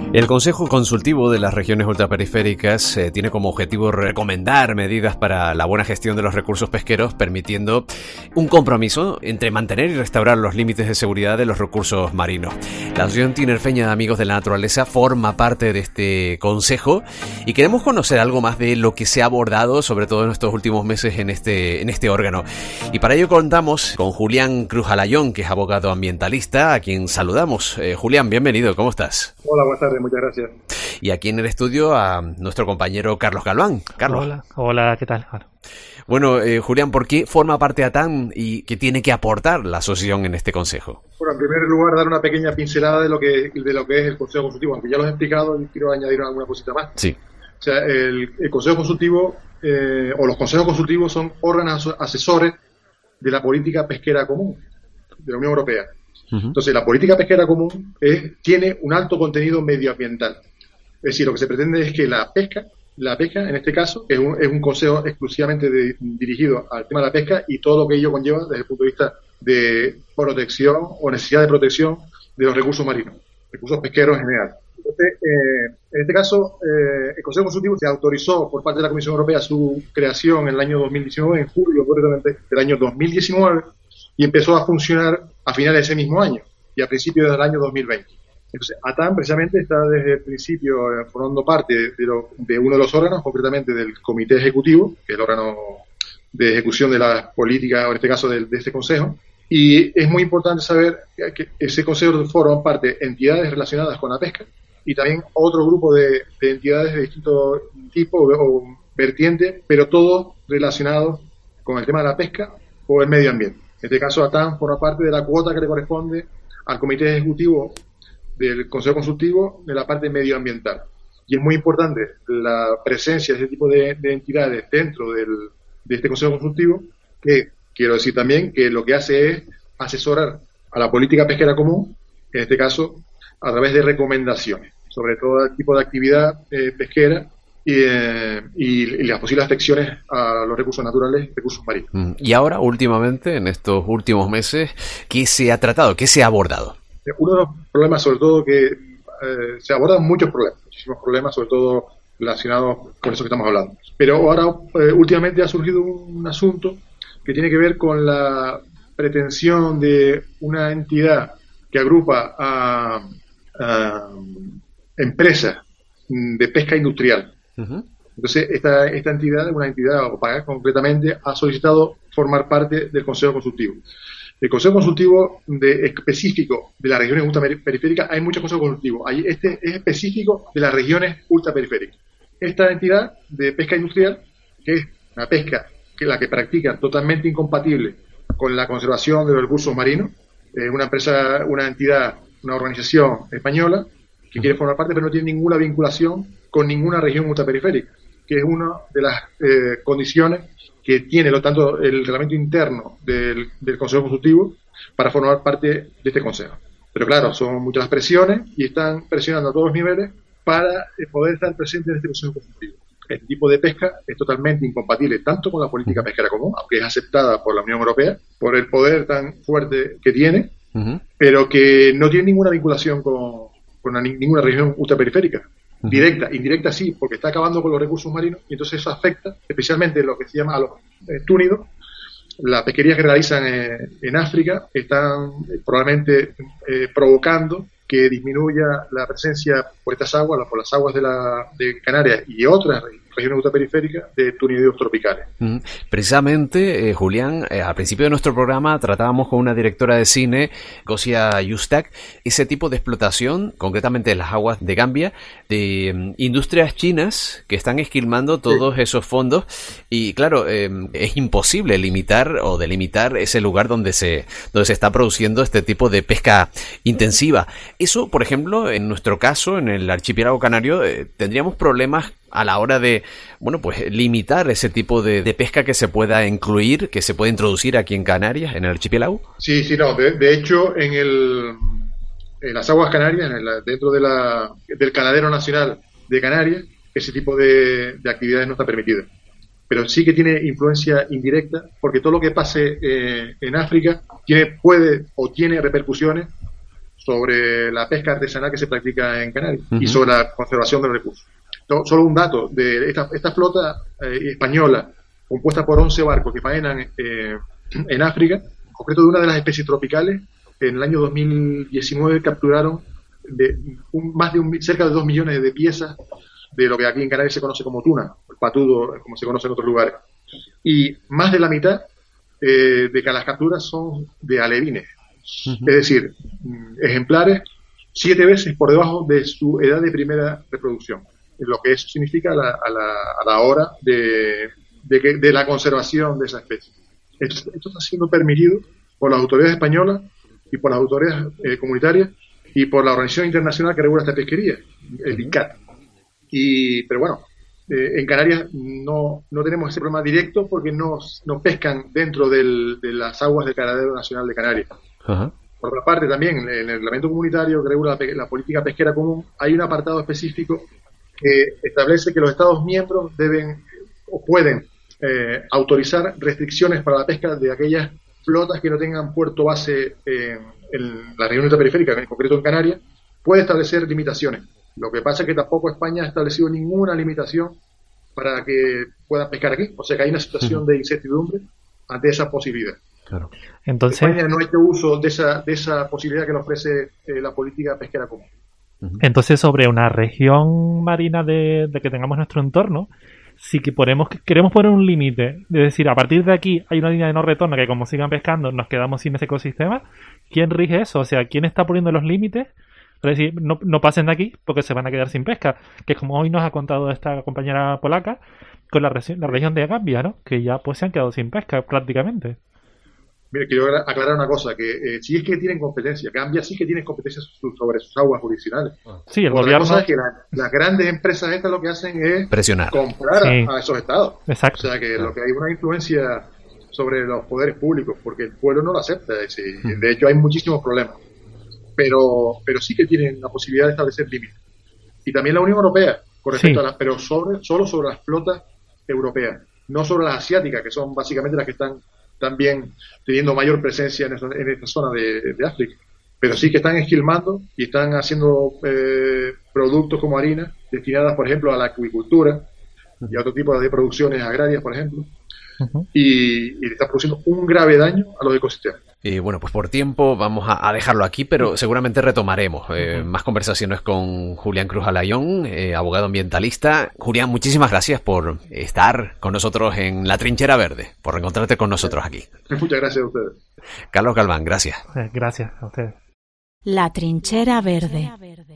El Consejo Consultivo de las Regiones Ultraperiféricas eh, tiene como objetivo recomendar medidas para la buena gestión de los recursos pesqueros, permitiendo un compromiso entre mantener y restaurar los límites de seguridad de los recursos marinos. La Asociación Tinerfeña de Amigos de la Naturaleza forma parte de este consejo y queremos conocer algo más de lo que se ha abordado, sobre todo en estos últimos meses, en este, en este órgano. Y para ello contamos con Julián Cruz Alayón, que es abogado ambientalista, a quien saludamos. Eh, Julián, bienvenido, ¿cómo estás? Hola, buenas tardes. Muchas gracias. Y aquí en el estudio a nuestro compañero Carlos Galván. Carlos. Hola, hola, ¿qué tal? Bueno, eh, Julián, ¿por qué forma parte A T A M y qué tiene que aportar la asociación en este consejo? Bueno, en primer lugar, dar una pequeña pincelada de lo que de lo que es el Consejo Consultivo, aunque ya lo he explicado y quiero añadir alguna cosita más. Sí. O sea, el, el Consejo Consultivo eh, o los consejos consultivos son órganos asesores de la política pesquera común de la Unión Europea. Entonces, la política pesquera común es, tiene un alto contenido medioambiental. Es decir, lo que se pretende es que la pesca, la pesca en este caso, es un, es un consejo exclusivamente de, dirigido al tema de la pesca y todo lo que ello conlleva desde el punto de vista de protección o necesidad de protección de los recursos marinos, recursos pesqueros en general. Entonces, eh, en este caso, eh, el Consejo Consultivo se autorizó por parte de la Comisión Europea su creación en el año dos mil diecinueve, en julio concretamente del año dos mil diecinueve, y empezó a funcionar a finales de ese mismo año y a principios del año dos mil veinte. Entonces, A T A M precisamente está desde el principio eh, formando parte de, lo, de uno de los órganos, concretamente del Comité Ejecutivo, que es el órgano de ejecución de las políticas, o en este caso de, de este Consejo. Y es muy importante saber que ese Consejo forma parte entidades relacionadas con la pesca y también otro grupo de, de entidades de distinto tipo o vertiente, pero todos relacionados con el tema de la pesca o el medio ambiente. En este caso, A T A M forma parte de la cuota que le corresponde al Comité Ejecutivo del Consejo Consultivo de la parte medioambiental. Y es muy importante la presencia de ese tipo de, de entidades dentro del, de este Consejo Consultivo, que quiero decir también que lo que hace es asesorar a la política pesquera común, en este caso, a través de recomendaciones sobre todo el tipo de actividad eh, pesquera y, eh, y, y las posibles afecciones a los recursos naturales y recursos marinos. Y ahora, últimamente, en estos últimos meses, ¿qué se ha tratado? ¿Qué se ha abordado? Uno de los problemas, sobre todo, que eh, se abordan muchos problemas, muchísimos problemas, sobre todo relacionados con eso que estamos hablando. Pero ahora, eh, últimamente, ha surgido un asunto que tiene que ver con la pretensión de una entidad que agrupa a, a empresas de pesca industrial. Uh-huh. Entonces, esta, esta entidad, una entidad opaca concretamente, ha solicitado formar parte del Consejo Consultivo. El Consejo Consultivo de, específico de las regiones ultraperiféricas, hay muchos consejos consultivos. Hay, este es específico de las regiones ultraperiféricas. Esta entidad de pesca industrial, que es una pesca que la que practica totalmente incompatible con la conservación de los recursos marinos, es eh, una empresa, una entidad, una organización española que quiere formar parte, pero no tiene ninguna vinculación con ninguna región ultraperiférica, que es una de las eh, condiciones que tiene, lo tanto, el reglamento interno del, del Consejo Consultivo para formar parte de este Consejo. Pero claro, son muchas las presiones y están presionando a todos los niveles para eh, poder estar presentes en este Consejo Consultivo. Este tipo de pesca es totalmente incompatible tanto con la política pesquera común, aunque es aceptada por la Unión Europea, por el poder tan fuerte que tiene, uh-huh. pero que no tiene ninguna vinculación con, con la, ninguna región ultraperiférica. Uh-huh. Directa, indirecta sí, porque está acabando con los recursos marinos y entonces eso afecta especialmente lo que se llama a los eh, túnidos. Las pesquerías que realizan eh, en África están eh, probablemente eh, provocando que disminuya la presencia por estas aguas, por las aguas de, la, de Canarias y otras regiones ultraperiféricas de túnidos tropicales. Mm. Precisamente, eh, Julián, eh, al principio de nuestro programa tratábamos con una directora de cine, Gosia Yustak, ese tipo de explotación, concretamente en las aguas de Gambia, de um, industrias chinas que están esquilmando todos sí. esos fondos y claro, eh, es imposible limitar o delimitar ese lugar donde se, donde se está produciendo este tipo de pesca intensiva. Eso, por ejemplo, en nuestro caso, en el archipiélago canario, eh, tendríamos problemas a la hora de, bueno, pues limitar ese tipo de, de pesca que se pueda incluir, que se pueda introducir aquí en Canarias, en el archipiélago. Sí, sí, no. De, de hecho, en el en las aguas canarias, en la, dentro de la del Canadero Nacional de Canarias, ese tipo de, de actividades no está permitida. Pero sí que tiene influencia indirecta, porque todo lo que pase eh, en África tiene puede o tiene repercusiones sobre la pesca artesanal que se practica en Canarias uh-huh. y sobre la conservación de los recursos. No, solo un dato, de esta, esta flota eh, española, compuesta por once barcos que faenan eh, en África, en concreto de una de las especies tropicales, en el año dos mil diecinueve capturaron de un, más de un, cerca de dos millones de piezas de lo que aquí en Canarias se conoce como tuna, el patudo, como se conoce en otros lugares. Y más de la mitad eh, de cada capturas son de alevines, uh-huh. es decir, ejemplares siete veces por debajo de su edad de primera reproducción, lo que eso significa a la, a la, a la hora de, de, que, de la conservación de esa especie. Esto, esto está siendo permitido por las autoridades españolas y por las autoridades eh, comunitarias y por la organización internacional que regula esta pesquería, el I C A T. Y, pero bueno, eh, en Canarias no, no tenemos ese problema directo porque no, no pescan dentro del, de las aguas del Caladero Nacional de Canarias. Uh-huh. Por otra parte, también en el reglamento comunitario que regula la, la política pesquera común hay un apartado específico que establece que los Estados miembros deben o pueden eh, autorizar restricciones para la pesca de aquellas flotas que no tengan puerto base eh, en la región ultraperiférica, en concreto en Canarias, puede establecer limitaciones. Lo que pasa es que tampoco España ha establecido ninguna limitación para que puedan pescar aquí. O sea que hay una situación de incertidumbre ante esa posibilidad. Claro. Entonces, España no ha hecho uso de esa, de esa posibilidad que le ofrece eh, la política pesquera común. Entonces, sobre una región marina de, de que tengamos nuestro entorno, si que ponemos, queremos poner un límite, es decir, a partir de aquí hay una línea de no retorno que como sigan pescando nos quedamos sin ese ecosistema, ¿quién rige eso? O sea, ¿quién está poniendo los límites? Es decir, no, no pasen de aquí porque se van a quedar sin pesca, que es como hoy nos ha contado esta compañera polaca con la, regi- la región de Gambia, ¿no? Que ya pues se han quedado sin pesca prácticamente. Mire, quiero aclarar una cosa, que eh, si es que tienen competencia, Gambia sí que tienen competencia sobre sus aguas jurisdiccionales. Sí, el Otra gobierno... cosa es que la, las grandes empresas estas lo que hacen es presionar, comprar sí. a, a esos estados. Exacto. O sea que lo que hay una influencia sobre los poderes públicos, porque el pueblo no lo acepta. Sí, hmm. De hecho hay muchísimos problemas. Pero, pero sí que tienen la posibilidad de establecer límites. Y también la Unión Europea, con respecto sí. a las, pero sobre, solo sobre las flotas europeas, no sobre las asiáticas, que son básicamente las que están también teniendo mayor presencia en esta, en esta zona de, de África. Pero sí que están esquilmando y están haciendo eh, productos como harina destinadas, por ejemplo, a la acuicultura y a otro tipo de producciones agrarias, por ejemplo, uh-huh. y, y están produciendo un grave daño a los ecosistemas. Y bueno, pues por tiempo vamos a, a dejarlo aquí, pero seguramente retomaremos eh, uh-huh. más conversaciones con Julián Cruz Alayón, eh, abogado ambientalista. Julián, muchísimas gracias por estar con nosotros en La Trinchera Verde, por reencontrarte con nosotros aquí. Muchas gracias a ustedes. Carlos Galván, gracias. Eh, gracias a ustedes. La Trinchera Verde.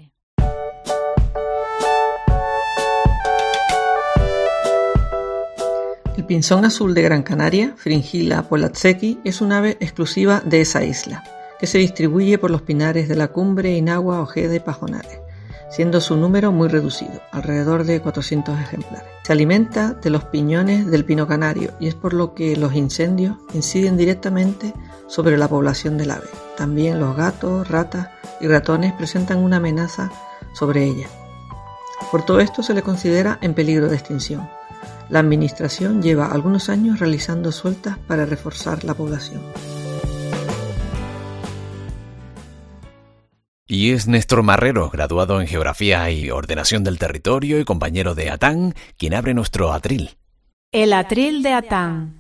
El pinzón azul de Gran Canaria, Fringilla polatzeki, es un ave exclusiva de esa isla, que se distribuye por los pinares de la Cumbre, Inagua, Ojeda y Pajonales, siendo su número muy reducido, alrededor de cuatrocientos ejemplares. Se alimenta de los piñones del pino canario y es por lo que los incendios inciden directamente sobre la población del ave. También los gatos, ratas y ratones presentan una amenaza sobre ella. Por todo esto se le considera en peligro de extinción. La administración lleva algunos años realizando sueltas para reforzar la población. Y es Néstor Marrero, graduado en Geografía y Ordenación del Territorio y compañero de Atán, quien abre nuestro atril. El atril de Atán.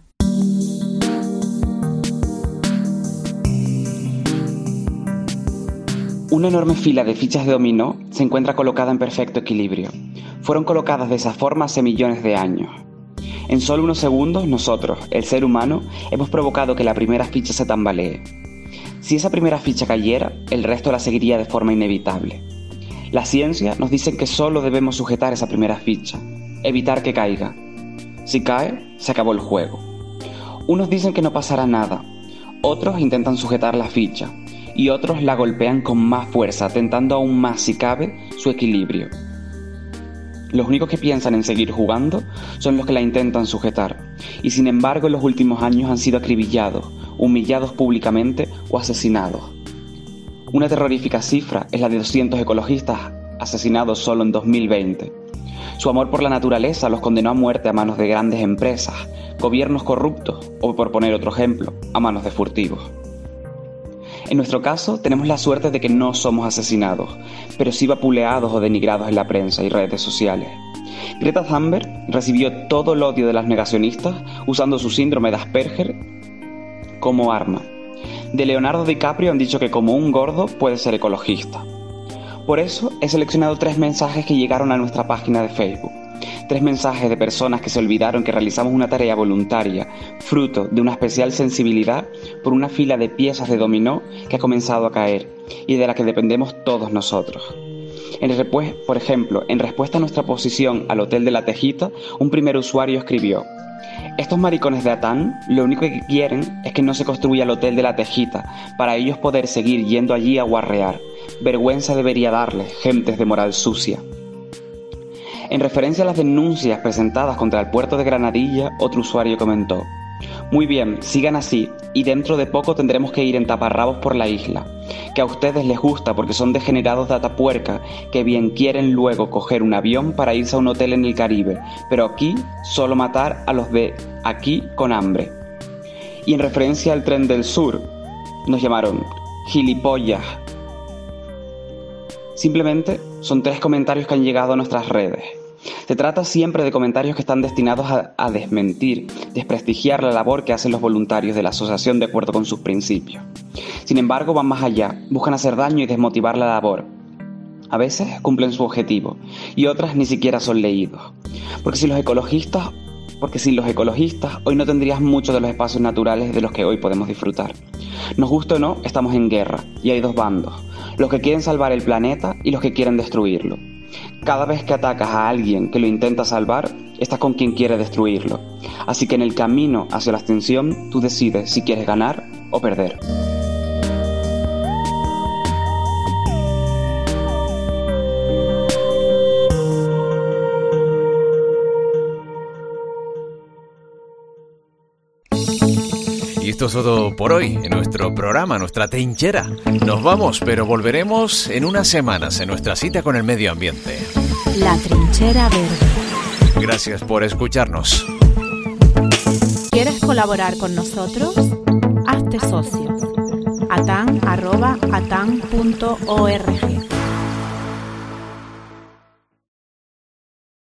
Una enorme fila de fichas de dominó se encuentra colocada en perfecto equilibrio. Fueron colocadas de esa forma hace millones de años. En solo unos segundos, nosotros, el ser humano, hemos provocado que la primera ficha se tambalee. Si esa primera ficha cayera, el resto la seguiría de forma inevitable. La ciencia nos dice que solo debemos sujetar esa primera ficha, evitar que caiga. Si cae, se acabó el juego. Unos dicen que no pasará nada, otros intentan sujetar la ficha, y otros la golpean con más fuerza, tentando aún más, si cabe, su equilibrio. Los únicos que piensan en seguir jugando son los que la intentan sujetar, y sin embargo en los últimos años han sido acribillados, humillados públicamente o asesinados. Una terrorífica cifra es la de doscientos ecologistas asesinados solo en dos mil veinte. Su amor por la naturaleza los condenó a muerte a manos de grandes empresas, gobiernos corruptos o, por poner otro ejemplo, a manos de furtivos. En nuestro caso, tenemos la suerte de que no somos asesinados, pero sí vapuleados o denigrados en la prensa y redes sociales. Greta Thunberg recibió todo el odio de las negacionistas usando su síndrome de Asperger como arma. De Leonardo DiCaprio han dicho que como un gordo puede ser ecologista. Por eso he seleccionado tres mensajes que llegaron a nuestra página de Facebook. Tres mensajes de personas que se olvidaron que realizamos una tarea voluntaria, fruto de una especial sensibilidad por una fila de piezas de dominó que ha comenzado a caer y de la que dependemos todos nosotros. En repu- por ejemplo, en respuesta a nuestra posición al Hotel de la Tejita, un primer usuario escribió: estos maricones de Atán lo único que quieren es que no se construya el Hotel de la Tejita para ellos poder seguir yendo allí a guarrear. Vergüenza debería darles, gentes de moral sucia. En referencia a las denuncias presentadas contra el puerto de Granadilla, otro usuario comentó: muy bien, sigan así, y dentro de poco tendremos que ir en taparrabos por la isla, que a ustedes les gusta porque son degenerados de atapuerca, que bien quieren luego coger un avión para irse a un hotel en el Caribe, pero aquí solo matar a los de aquí con hambre. Y en referencia al tren del sur, nos llamaron gilipollas. Simplemente son tres comentarios que han llegado a nuestras redes. Se trata siempre de comentarios que están destinados a, a desmentir, desprestigiar la labor que hacen los voluntarios de la asociación de acuerdo con sus principios. Sin embargo, van más allá, buscan hacer daño y desmotivar la labor. A veces cumplen su objetivo y otras ni siquiera son leídos. Porque si los ecologistas, porque sin los ecologistas hoy no tendrías muchos de los espacios naturales de los que hoy podemos disfrutar. Nos guste o no, estamos en guerra y hay dos bandos, los que quieren salvar el planeta y los que quieren destruirlo. Cada vez que atacas a alguien que lo intenta salvar, estás con quien quiere destruirlo. Así que en el camino hacia la extinción, tú decides si quieres ganar o perder. Y esto es todo por hoy en nuestro programa, nuestra trinchera. Nos vamos, pero volveremos en unas semanas en nuestra cita con el medio ambiente. La Trinchera Verde. Gracias por escucharnos. ¿Quieres colaborar con nosotros? Hazte socio. atan arroba atan punto org